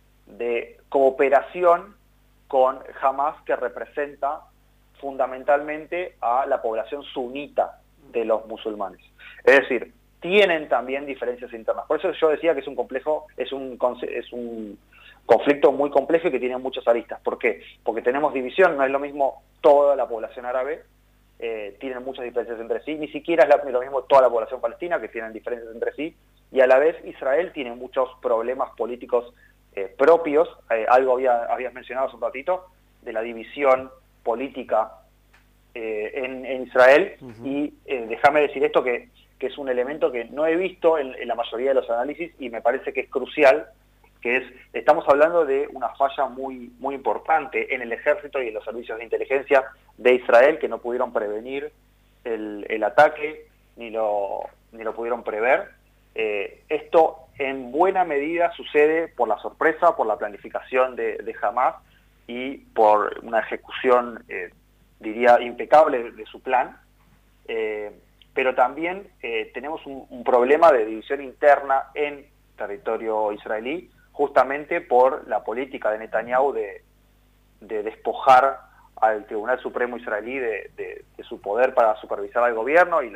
de cooperación con Hamas, que representa fundamentalmente a la población sunita de los musulmanes. Es decir, tienen también diferencias internas. Por eso yo decía que es un complejo, es un, es un conflicto muy complejo y que tiene muchas aristas. ¿Por qué? Porque tenemos división, no es lo mismo toda la población árabe, Eh, tienen muchas diferencias entre sí, ni siquiera es la, lo mismo toda la población palestina, que tienen diferencias entre sí, y a la vez Israel tiene muchos problemas políticos eh, propios. Eh, algo había, habías mencionado hace un ratito, de la división política eh, en, en Israel, uh-huh. y eh, déjame decir esto, que, que es un elemento que no he visto en, en la mayoría de los análisis, y me parece que es crucial, que es, estamos hablando de una falla muy, muy importante en el ejército y en los servicios de inteligencia de Israel, que no pudieron prevenir el, el ataque, ni lo, ni lo pudieron prever. Eh, esto en buena medida sucede por la sorpresa, por la planificación de, de Hamas, y por una ejecución, eh, diría, impecable de, de su plan. Eh, pero también eh, tenemos un, un problema de división interna en territorio israelí, justamente por la política de Netanyahu de, de despojar al Tribunal Supremo israelí de, de, de su poder para supervisar al gobierno, y la,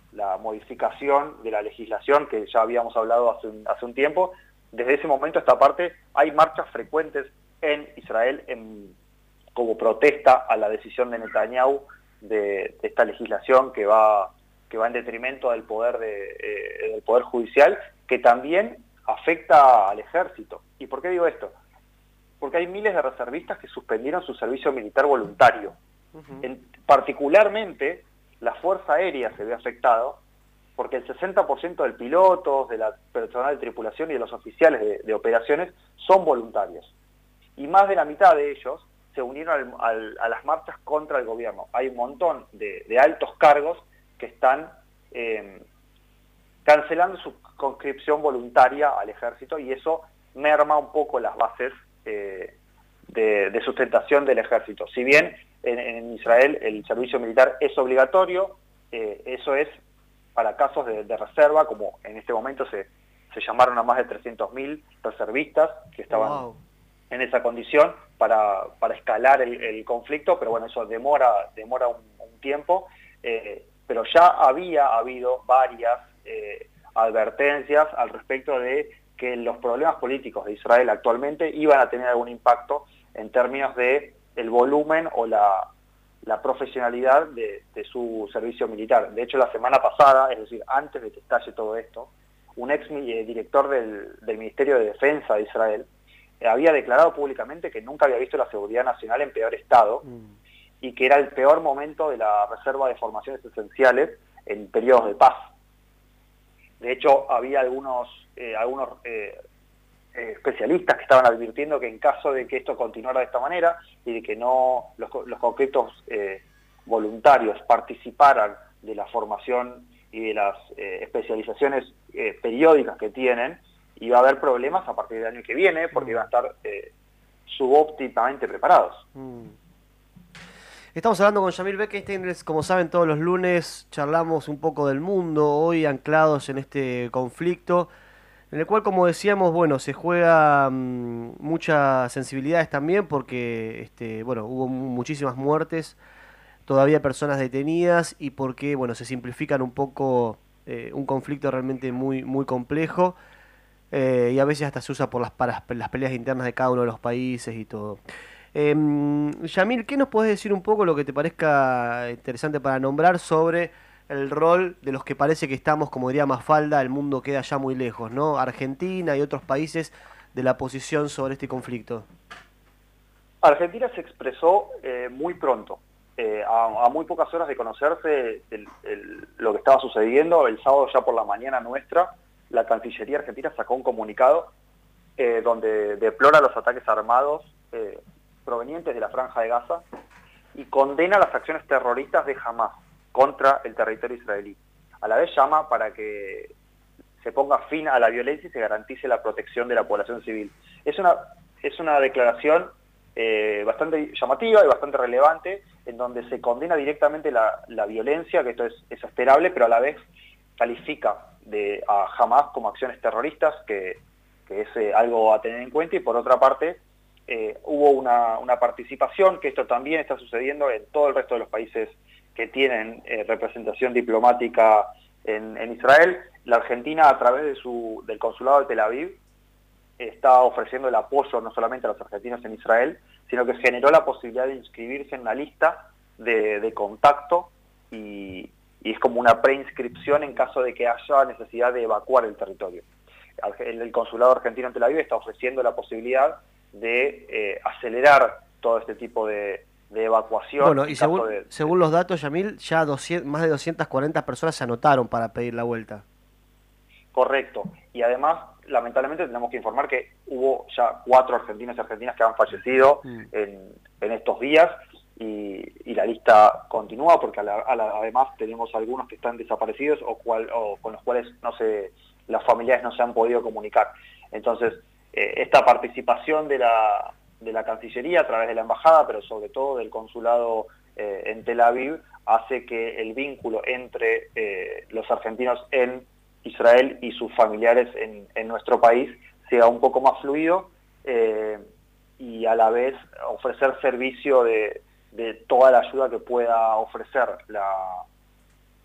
la modificación de la legislación que ya habíamos hablado hace un, hace un tiempo. Desde ese momento a esta parte hay marchas frecuentes en Israel en, como protesta a la decisión de Netanyahu de, de esta legislación que va, que va en detrimento del poder, de, eh, del poder judicial, que también afecta al ejército. ¿Y por qué digo esto? Porque hay miles de reservistas que suspendieron su servicio militar voluntario. Uh-huh. En, particularmente, la Fuerza Aérea se ve afectado, porque el sesenta por ciento del pilotos, de la personal de tripulación y de los oficiales de, de operaciones son voluntarios. Y más de la mitad de ellos se unieron al, al, a las marchas contra el gobierno. Hay un montón de, de altos cargos que están eh, cancelando su conscripción voluntaria al ejército, y eso merma un poco las bases eh, de, de sustentación del ejército. Si bien en, en Israel el servicio militar es obligatorio, eh, eso es para casos de, de reserva, como en este momento se, se llamaron a más de trescientos mil reservistas que estaban wow. en esa condición para, para escalar el, el conflicto, pero bueno, eso demora, demora un, un tiempo, eh, pero ya había habido varias eh, advertencias al respecto de que los problemas políticos de Israel actualmente iban a tener algún impacto en términos de el volumen o la, la profesionalidad de, de su servicio militar. De hecho, la semana pasada, es decir, antes de que estalle todo esto, un ex director del, del Ministerio de Defensa de Israel eh, había declarado públicamente que nunca había visto la seguridad nacional en peor estado mm. y que era el peor momento de la reserva de formaciones esenciales en periodos de paz. De hecho, había algunos, eh, algunos eh, eh, especialistas que estaban advirtiendo que en caso de que esto continuara de esta manera y de que no los, los conflictos eh, voluntarios participaran de la formación y de las eh, especializaciones eh, periódicas que tienen, iba a haber problemas a partir del año que viene porque mm. iban a estar eh, subóptimamente preparados. Mm. Estamos hablando con Yamil Bekenstein, como saben todos los lunes charlamos un poco del mundo, hoy anclados en este conflicto, en el cual, como decíamos, bueno, se juega mmm, muchas sensibilidades también porque este, bueno, hubo muchísimas muertes, todavía personas detenidas, y porque bueno, se simplifican un poco eh, un conflicto realmente muy, muy complejo, eh, y a veces hasta se usa por las, para las peleas internas de cada uno de los países y todo. Eh, Yamil, ¿qué nos podés decir un poco, lo que te parezca interesante para nombrar, sobre el rol de los que parece que estamos, como diría Mafalda, el mundo queda ya muy lejos, ¿no? Argentina y otros países, de la posición sobre este conflicto? Argentina se expresó eh, muy pronto, eh, a, a muy pocas horas de conocerse el, el, lo que estaba sucediendo. El sábado ya por la mañana nuestra, la Cancillería Argentina sacó un comunicado eh, donde deplora los ataques armados eh, provenientes de la Franja de Gaza y condena las acciones terroristas de Hamás contra el territorio israelí. A la vez llama para que se ponga fin a la violencia y se garantice la protección de la población civil. Es una, es una declaración eh, bastante llamativa y bastante relevante, en donde se condena directamente la, la violencia, que esto es, es esperable, pero a la vez califica de, a Hamás como acciones terroristas, que, que es eh, algo a tener en cuenta, y por otra parte, Eh, hubo una, una participación, que esto también está sucediendo en todo el resto de los países que tienen eh, representación diplomática en, en Israel. La Argentina, a través de su, del consulado de Tel Aviv, está ofreciendo el apoyo no solamente a los argentinos en Israel, sino que generó la posibilidad de inscribirse en una lista de, de contacto, y, y es como una preinscripción en caso de que haya necesidad de evacuar el territorio. El, el consulado argentino en Tel Aviv está ofreciendo la posibilidad de eh, acelerar todo este tipo de, de evacuación. Bueno, y según, de, según los datos, Yamil, ya doscientas, más de doscientas cuarenta personas se anotaron para pedir la vuelta. Correcto. Y además, lamentablemente, tenemos que informar que hubo ya cuatro argentinos y argentinas que han fallecido mm. en, en estos días, y, y la lista continúa, porque a la, a la, además tenemos algunos que están desaparecidos o, cual, o con los cuales no se, las familiares no se han podido comunicar. Entonces, esta participación de la, de la Cancillería a través de la Embajada, pero sobre todo del consulado eh, en Tel Aviv, hace que el vínculo entre eh, los argentinos en Israel y sus familiares en, en nuestro país sea un poco más fluido, eh, y a la vez ofrecer servicio de, de toda la ayuda que pueda ofrecer la,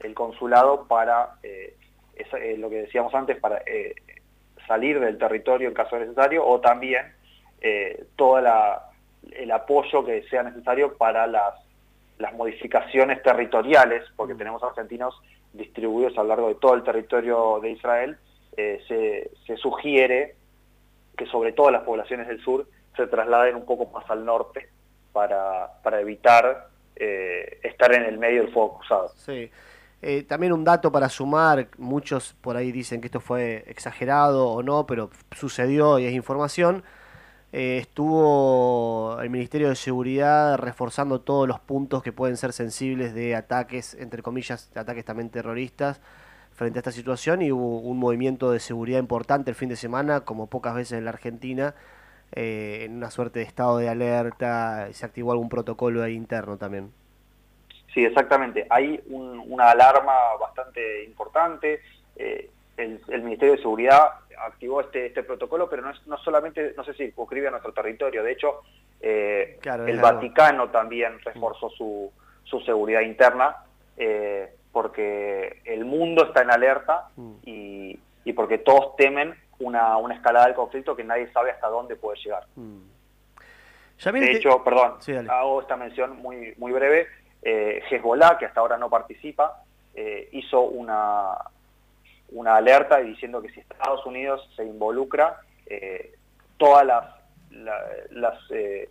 el consulado para, eh, es, eh, lo que decíamos antes, para eh, salir del territorio en caso necesario, o también eh, todo el apoyo que sea necesario para las, las modificaciones territoriales, porque tenemos argentinos distribuidos a lo largo de todo el territorio de Israel. eh, se, se sugiere que sobre todo las poblaciones del sur se trasladen un poco más al norte para, para evitar eh, estar en el medio del fuego cruzado. Sí. Eh, también un dato para sumar, muchos por ahí dicen que esto fue exagerado o no, pero sucedió y es información. Eh, estuvo el Ministerio de Seguridad reforzando todos los puntos que pueden ser sensibles de ataques, entre comillas, de ataques también terroristas, frente a esta situación, y hubo un movimiento de seguridad importante el fin de semana, como pocas veces en la Argentina, eh, en una suerte de estado de alerta, se activó algún protocolo ahí interno también. Sí, exactamente. Hay un, una alarma bastante importante. Eh, el, el Ministerio de Seguridad activó este, este protocolo, pero no, es, no solamente, no se circunscribe a nuestro territorio. De hecho, eh, claro, el claro. Vaticano también reforzó su, su seguridad interna, eh, porque el mundo está en alerta y, y porque todos temen una, una escalada del conflicto que nadie sabe hasta dónde puede llegar. Mm. De hecho, perdón, sí, hago esta mención muy, muy breve. Eh, Hezbollah, que hasta ahora no participa, eh, hizo una, una alerta diciendo que si Estados Unidos se involucra, eh, todas las, la, las eh,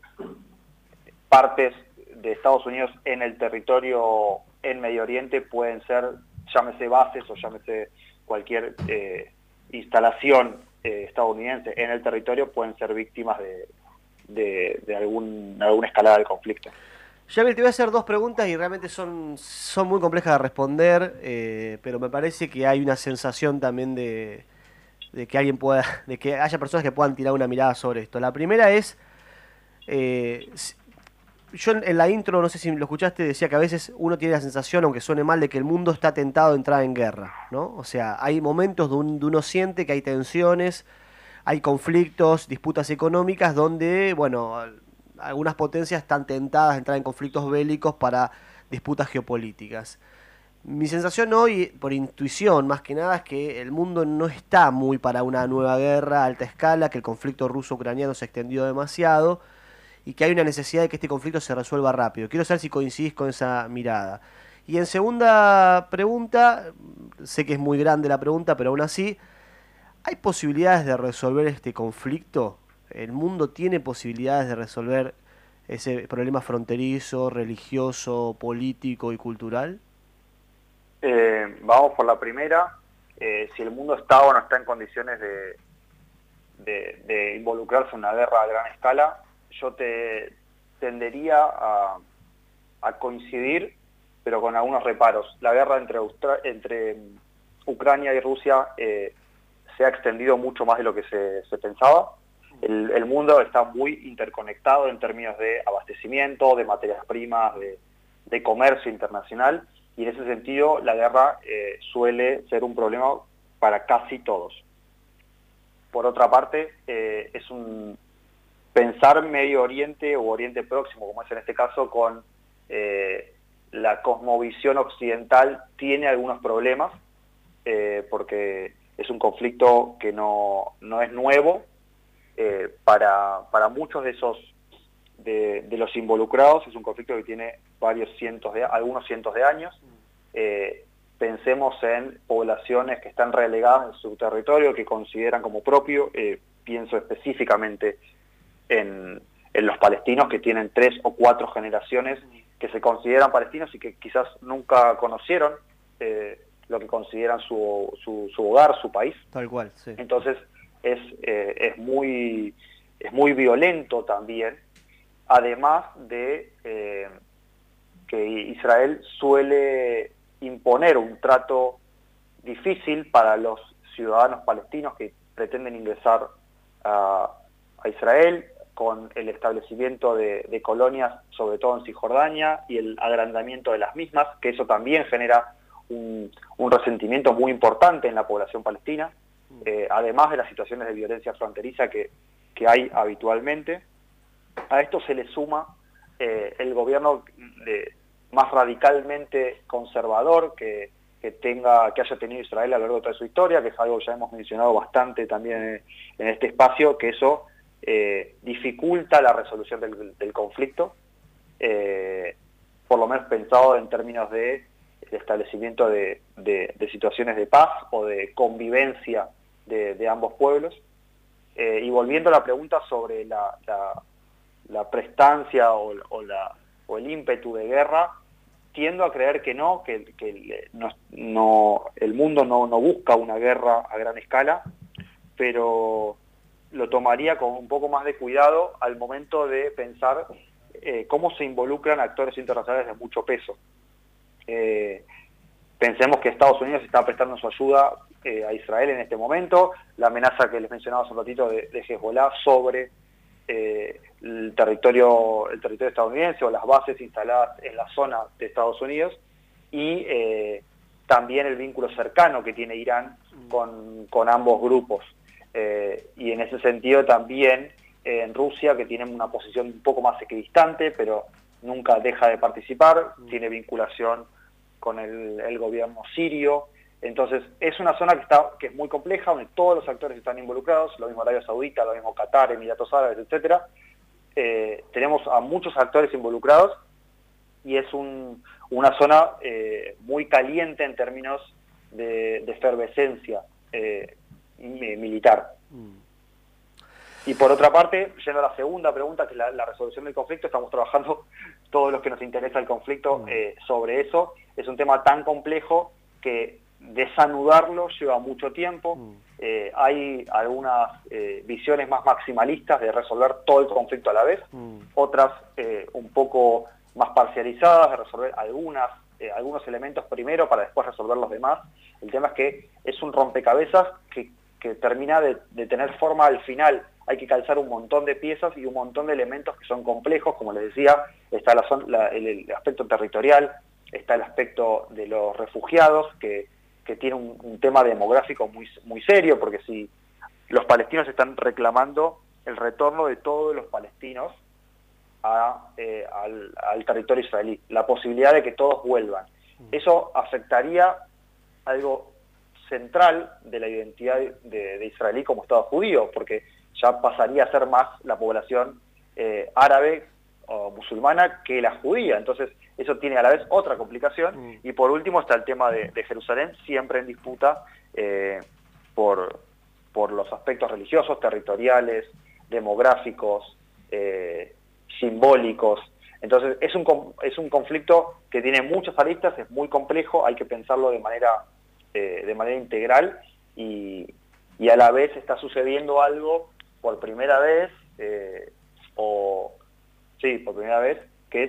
partes de Estados Unidos en el territorio en Medio Oriente pueden ser, llámese bases o llámese cualquier eh, instalación eh, estadounidense en el territorio, pueden ser víctimas de, de, de, algún, de alguna escalada del conflicto. Yamil, te voy a hacer dos preguntas y realmente son, son muy complejas de responder, eh, pero me parece que hay una sensación también de, de que alguien pueda, de que haya personas que puedan tirar una mirada sobre esto. La primera es, eh, yo en la intro, no sé si lo escuchaste, decía que a veces uno tiene la sensación, aunque suene mal, de que el mundo está tentado a entrar en guerra, ¿no? O sea, hay momentos donde uno siente que hay tensiones, hay conflictos, disputas económicas donde, bueno, algunas potencias están tentadas a entrar en conflictos bélicos para disputas geopolíticas. Mi sensación hoy, por intuición más que nada, es que el mundo no está muy para una nueva guerra a alta escala, que el conflicto ruso-ucraniano se extendió demasiado y que hay una necesidad de que este conflicto se resuelva rápido. Quiero saber si coincidís con esa mirada. Y en segunda pregunta, sé que es muy grande la pregunta, pero aún así, ¿hay posibilidades de resolver este conflicto? ¿El mundo tiene posibilidades de resolver ese problema fronterizo, religioso, político y cultural? Eh, vamos por la primera. Eh, si el mundo está o no está en condiciones de, de, de involucrarse en una guerra a gran escala, yo te tendería a, a coincidir, pero con algunos reparos. La guerra entre, Austra entre Ucrania y Rusia eh, se ha extendido mucho más de lo que se, se pensaba. El, el mundo está muy interconectado en términos de abastecimiento, de materias primas, de, de comercio internacional, y en ese sentido la guerra eh, suele ser un problema para casi todos. Por otra parte, eh, es un pensar Medio Oriente o Oriente Próximo, como es en este caso, con eh, la cosmovisión occidental, tiene algunos problemas, eh, porque es un conflicto que no, no es nuevo. Eh, para, para muchos de esos de, de los involucrados es un conflicto que tiene varios cientos de algunos cientos de años. Eh, pensemos en poblaciones que están relegadas en su territorio, que consideran como propio. Eh, pienso específicamente en, en los palestinos, que tienen tres o cuatro generaciones que se consideran palestinos y que quizás nunca conocieron eh, lo que consideran su, su, su hogar, su país. Tal cual, sí. Entonces es, eh, es, muy, es muy violento también, además de eh, que Israel suele imponer un trato difícil para los ciudadanos palestinos que pretenden ingresar a, a Israel, con el establecimiento de, de colonias, sobre todo en Cisjordania, y el agrandamiento de las mismas, que eso también genera un, un resentimiento muy importante en la población palestina. Eh, además de las situaciones de violencia fronteriza que, que hay habitualmente. A esto se le suma eh, el gobierno de, más radicalmente conservador que, que tenga, que haya tenido Israel a lo largo de toda su historia, que es algo que ya hemos mencionado bastante también en, en este espacio, que eso eh, dificulta la resolución del, del conflicto, eh, por lo menos pensado en términos de, de establecimiento de, de, de situaciones de paz o de convivencia de, de ambos pueblos. Eh, y volviendo a la pregunta sobre la, la, la prestancia o, o, la, o el ímpetu de guerra, tiendo a creer que no, que, que el, no, no, el mundo no, no busca una guerra a gran escala, pero lo tomaría con un poco más de cuidado al momento de pensar eh, cómo se involucran actores internacionales de mucho peso. Eh, pensemos que Estados Unidos está prestando su ayuda eh, a Israel en este momento, la amenaza que les mencionaba hace un ratito de, de Hezbollah sobre eh, el territorio el territorio estadounidense o las bases instaladas en la zona de Estados Unidos, y eh, también el vínculo cercano que tiene Irán con, con ambos grupos. Eh, y en ese sentido también eh, en Rusia, que tiene una posición un poco más equidistante, pero nunca deja de participar, tiene vinculación con el, el gobierno sirio. Entonces es una zona que está que es muy compleja, donde todos los actores están involucrados, lo mismo Arabia Saudita, lo mismo Qatar, Emiratos Árabes, etcétera. Eh, tenemos a muchos actores involucrados y es un, una zona eh, muy caliente en términos de, de efervescencia eh, militar. Mm. Y por otra parte, yendo a la segunda pregunta, que es la, la resolución del conflicto, estamos trabajando todos los que nos interesa el conflicto mm. eh, sobre eso. Es un tema tan complejo que desanudarlo lleva mucho tiempo. Mm. Eh, hay algunas eh, visiones más maximalistas de resolver todo el conflicto a la vez, mm. otras eh, un poco más parcializadas, de resolver algunas, eh, algunos elementos primero para después resolver los demás. El tema es que es un rompecabezas que, que termina de, de tener forma al final. Hay que calzar un montón de piezas y un montón de elementos que son complejos, como les decía, está la, la, el, el aspecto territorial, está el aspecto de los refugiados, que que tiene un, un tema demográfico muy, muy serio, porque si los palestinos están reclamando el retorno de todos los palestinos a, eh, al, al territorio israelí, la posibilidad de que todos vuelvan. Eso afectaría algo central de la identidad de, de israelí como Estado judío, porque ya pasaría a ser más la población eh, árabe o musulmana que la judía. Entonces eso tiene a la vez otra complicación. Mm. Y por último está el tema de, de Jerusalén, siempre en disputa eh, por, por los aspectos religiosos, territoriales, demográficos, eh, simbólicos. Entonces es un, es un conflicto que tiene muchas aristas, es muy complejo, hay que pensarlo de manera, eh, de manera integral, y, y a la vez está sucediendo algo por primera vez, eh, o sí, por primera vez, que es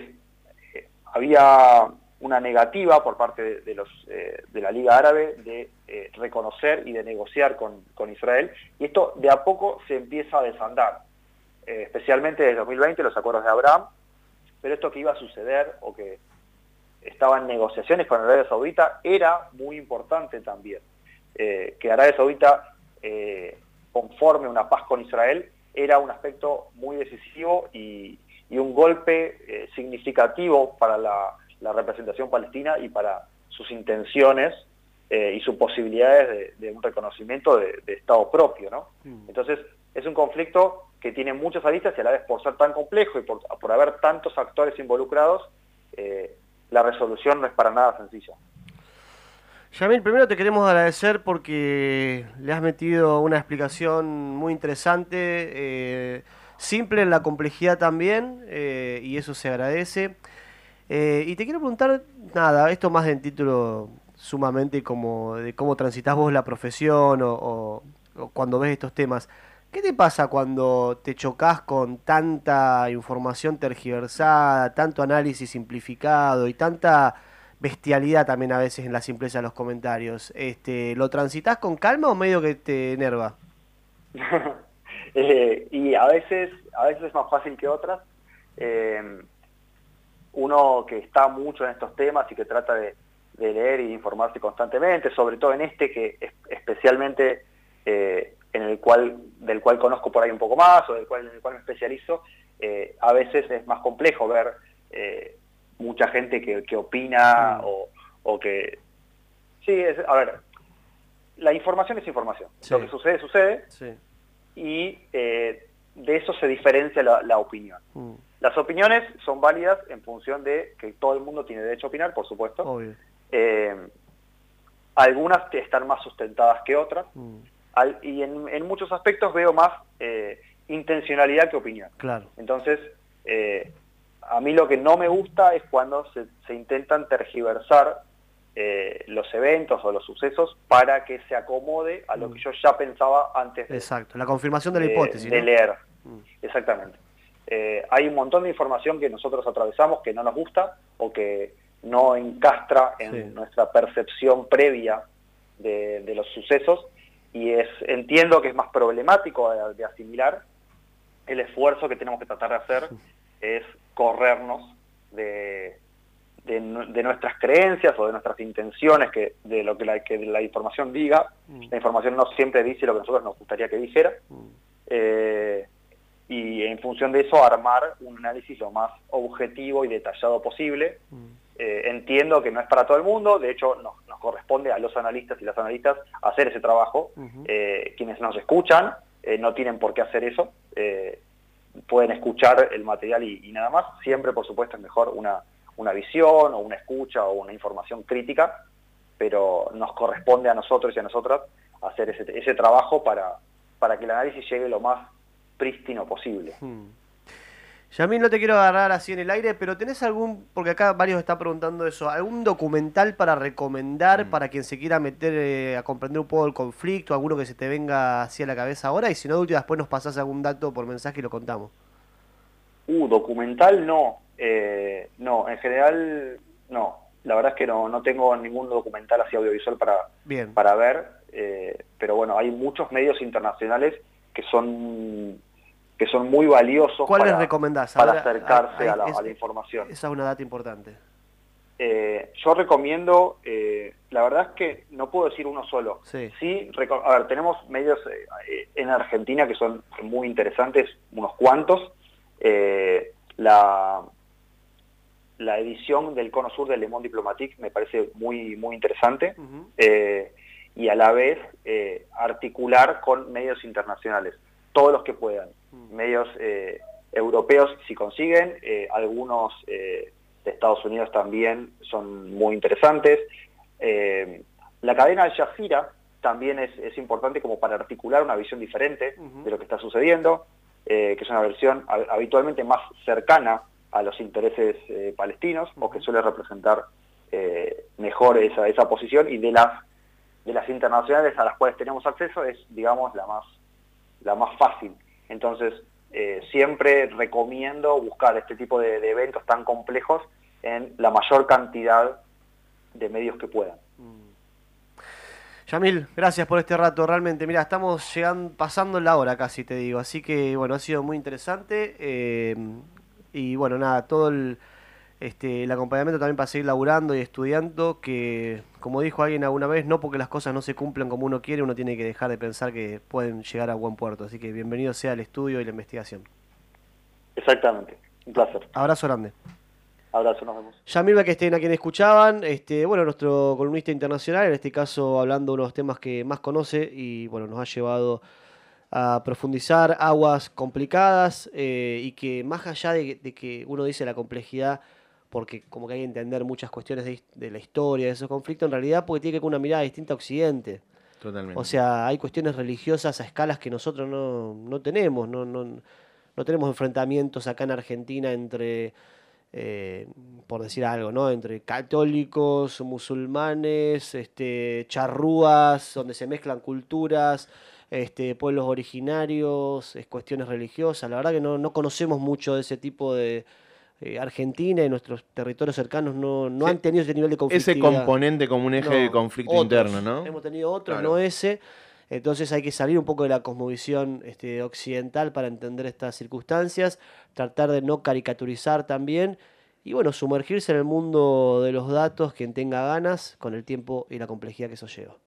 había una negativa por parte de, de, los, eh, de la Liga Árabe de eh, reconocer y de negociar con, con Israel, y esto de a poco se empieza a desandar, eh, especialmente desde dos mil veinte, los acuerdos de Abraham, pero esto que iba a suceder o que estaba en negociaciones con Arabia Saudita era muy importante también. Eh, que Arabia Saudita eh, conforme una paz con Israel era un aspecto muy decisivo y y un golpe eh, significativo para la, la representación palestina y para sus intenciones eh, y sus posibilidades de, de un reconocimiento de, de Estado propio, ¿no? Mm. Entonces, es un conflicto que tiene muchas aristas y a la vez, por ser tan complejo y por, por haber tantos actores involucrados, eh, la resolución no es para nada sencilla. Yamil, primero te queremos agradecer porque le has metido una explicación muy interesante, eh, simple en la complejidad también, eh, y eso se agradece. Eh, y te quiero preguntar, nada, esto más en título sumamente como de cómo transitas vos la profesión o, o, o cuando ves estos temas. ¿Qué te pasa cuando te chocas con tanta información tergiversada, tanto análisis simplificado y tanta bestialidad también a veces en la simpleza de los comentarios? Este, ¿lo transitas con calma o medio que te enerva? eh, y a veces, a veces es más fácil que otras. Eh, uno que está mucho en estos temas y que trata de, de leer y informarse constantemente, sobre todo en este que es especialmente eh, en el cual, del cual conozco por ahí un poco más o del cual, en el cual me especializo, eh, a veces es más complejo ver eh, mucha gente que, que opina mm. o, o que Sí, es, a ver, la información es información. Sí. Lo que sucede, sucede, Sí. y eh, de eso se diferencia la, la opinión. Mm. Las opiniones son válidas en función de que todo el mundo tiene derecho a opinar, por supuesto. Obvio. Eh, algunas que están más sustentadas que otras, Mm. al, y en, en muchos aspectos veo más eh, intencionalidad que opinión. Claro. Entonces, eh, a mí lo que no me gusta es cuando se, se intentan tergiversar eh, los eventos o los sucesos para que se acomode a lo Mm. que yo ya pensaba antes de, Exacto. La confirmación de la de- hipótesis, de ¿no? leer. Mm. Exactamente. Eh, hay un montón de información que nosotros atravesamos que no nos gusta o que no encastra en Sí. nuestra percepción previa de, de los sucesos, y es entiendo que es más problemático de, de asimilar. El esfuerzo que tenemos que tratar de hacer es corrernos de, de, nu- de nuestras creencias o de nuestras intenciones, que de lo que la, que la información diga. Mm. La información no siempre dice lo que nosotros nos gustaría que dijera. Mm. Eh, y en función de eso armar un análisis lo más objetivo y detallado posible. Mm. Eh, entiendo que no es para todo el mundo, de hecho nos, nos corresponde a los analistas y las analistas hacer ese trabajo. Ujú. Eh, quienes nos escuchan eh, no tienen por qué hacer eso, eh, pueden escuchar el material y, y nada más. Siempre, por supuesto, es mejor una, una visión o una escucha o una información crítica, pero nos corresponde a nosotros y a nosotras hacer ese, ese trabajo para, para que el análisis llegue lo más prístino posible. Hmm. Yamil, no te quiero agarrar así en el aire, pero ¿tenés algún, porque acá varios están preguntando eso, algún documental para recomendar Mm. para quien se quiera meter eh, a comprender un poco el conflicto, alguno que se te venga así a la cabeza ahora? Y si no, de última, después nos pasás algún dato por mensaje y lo contamos. Uh, documental no, eh, no, en general no. La verdad es que no, no tengo ningún documental así audiovisual para, Bien. para ver, eh, pero bueno, hay muchos medios internacionales que son que son muy valiosos ¿Cuál les para, recomendás? para Ahora, acercarse ahí- a, la, es- a la información. Esa es una data importante. Eh, yo recomiendo, eh, la verdad es que no puedo decir uno solo. Sí. Sí, reco- a ver, tenemos medios eh, eh, en Argentina que son muy interesantes, unos cuantos. Eh, la, la edición del Cono Sur del Le Monde Diplomatique me parece muy, muy interesante. Ujú. eh, y a la vez eh, articular con medios internacionales, todos los que puedan. Mm. Medios eh, europeos, si consiguen, eh, algunos eh, de Estados Unidos también son muy interesantes. Eh, la cadena Al Jazeera también es, es importante como para articular una visión diferente Ujú. de lo que está sucediendo, eh, que es una versión hab- habitualmente más cercana a los intereses eh, palestinos, o que suele representar eh, mejor esa, esa posición, y de las de las internacionales a las cuales tenemos acceso es, digamos, la más la más fácil. Entonces, eh, siempre recomiendo buscar este tipo de, de eventos tan complejos en la mayor cantidad de medios que puedan. Yamil, gracias por este rato, realmente. Mira, estamos llegando, pasando la hora casi, te digo. Así que, bueno, ha sido muy interesante. eh, y bueno, nada, todo el, este, el acompañamiento también para seguir laburando y estudiando. Que, como dijo alguien alguna vez, no porque las cosas no se cumplan como uno quiere, uno tiene que dejar de pensar que pueden llegar a buen puerto. Así que bienvenido sea el estudio y la investigación. Exactamente. Un placer. Abrazo grande. Abrazo, nos vemos. Yamil Beckstein, a quien escuchaban, este, bueno, nuestro columnista internacional, en este caso hablando de uno de los temas que más conoce y bueno, nos ha llevado a profundizar aguas complicadas eh, y que más allá de, de que uno dice la complejidad, porque como que hay que entender muchas cuestiones de, de la historia de esos conflictos, en realidad porque tiene que ver con una mirada distinta a Occidente. Totalmente. O sea, hay cuestiones religiosas a escalas que nosotros no, no tenemos, no, no, no tenemos enfrentamientos acá en Argentina entre... Eh, por decir algo, ¿no? Entre católicos, musulmanes, este, charrúas, donde se mezclan culturas, este, pueblos originarios, es cuestiones religiosas. La verdad que no, no conocemos mucho de ese tipo de... eh, Argentina y nuestros territorios cercanos no, no Sí, han tenido ese nivel de ese conflictividad. componente como un eje No, de conflicto otros. interno, ¿no? Hemos tenido otros, Claro. no ese. Entonces hay que salir un poco de la cosmovisión este, occidental para entender estas circunstancias, tratar de no caricaturizar también y bueno, sumergirse en el mundo de los datos, quien tenga ganas, con el tiempo y la complejidad que eso lleva.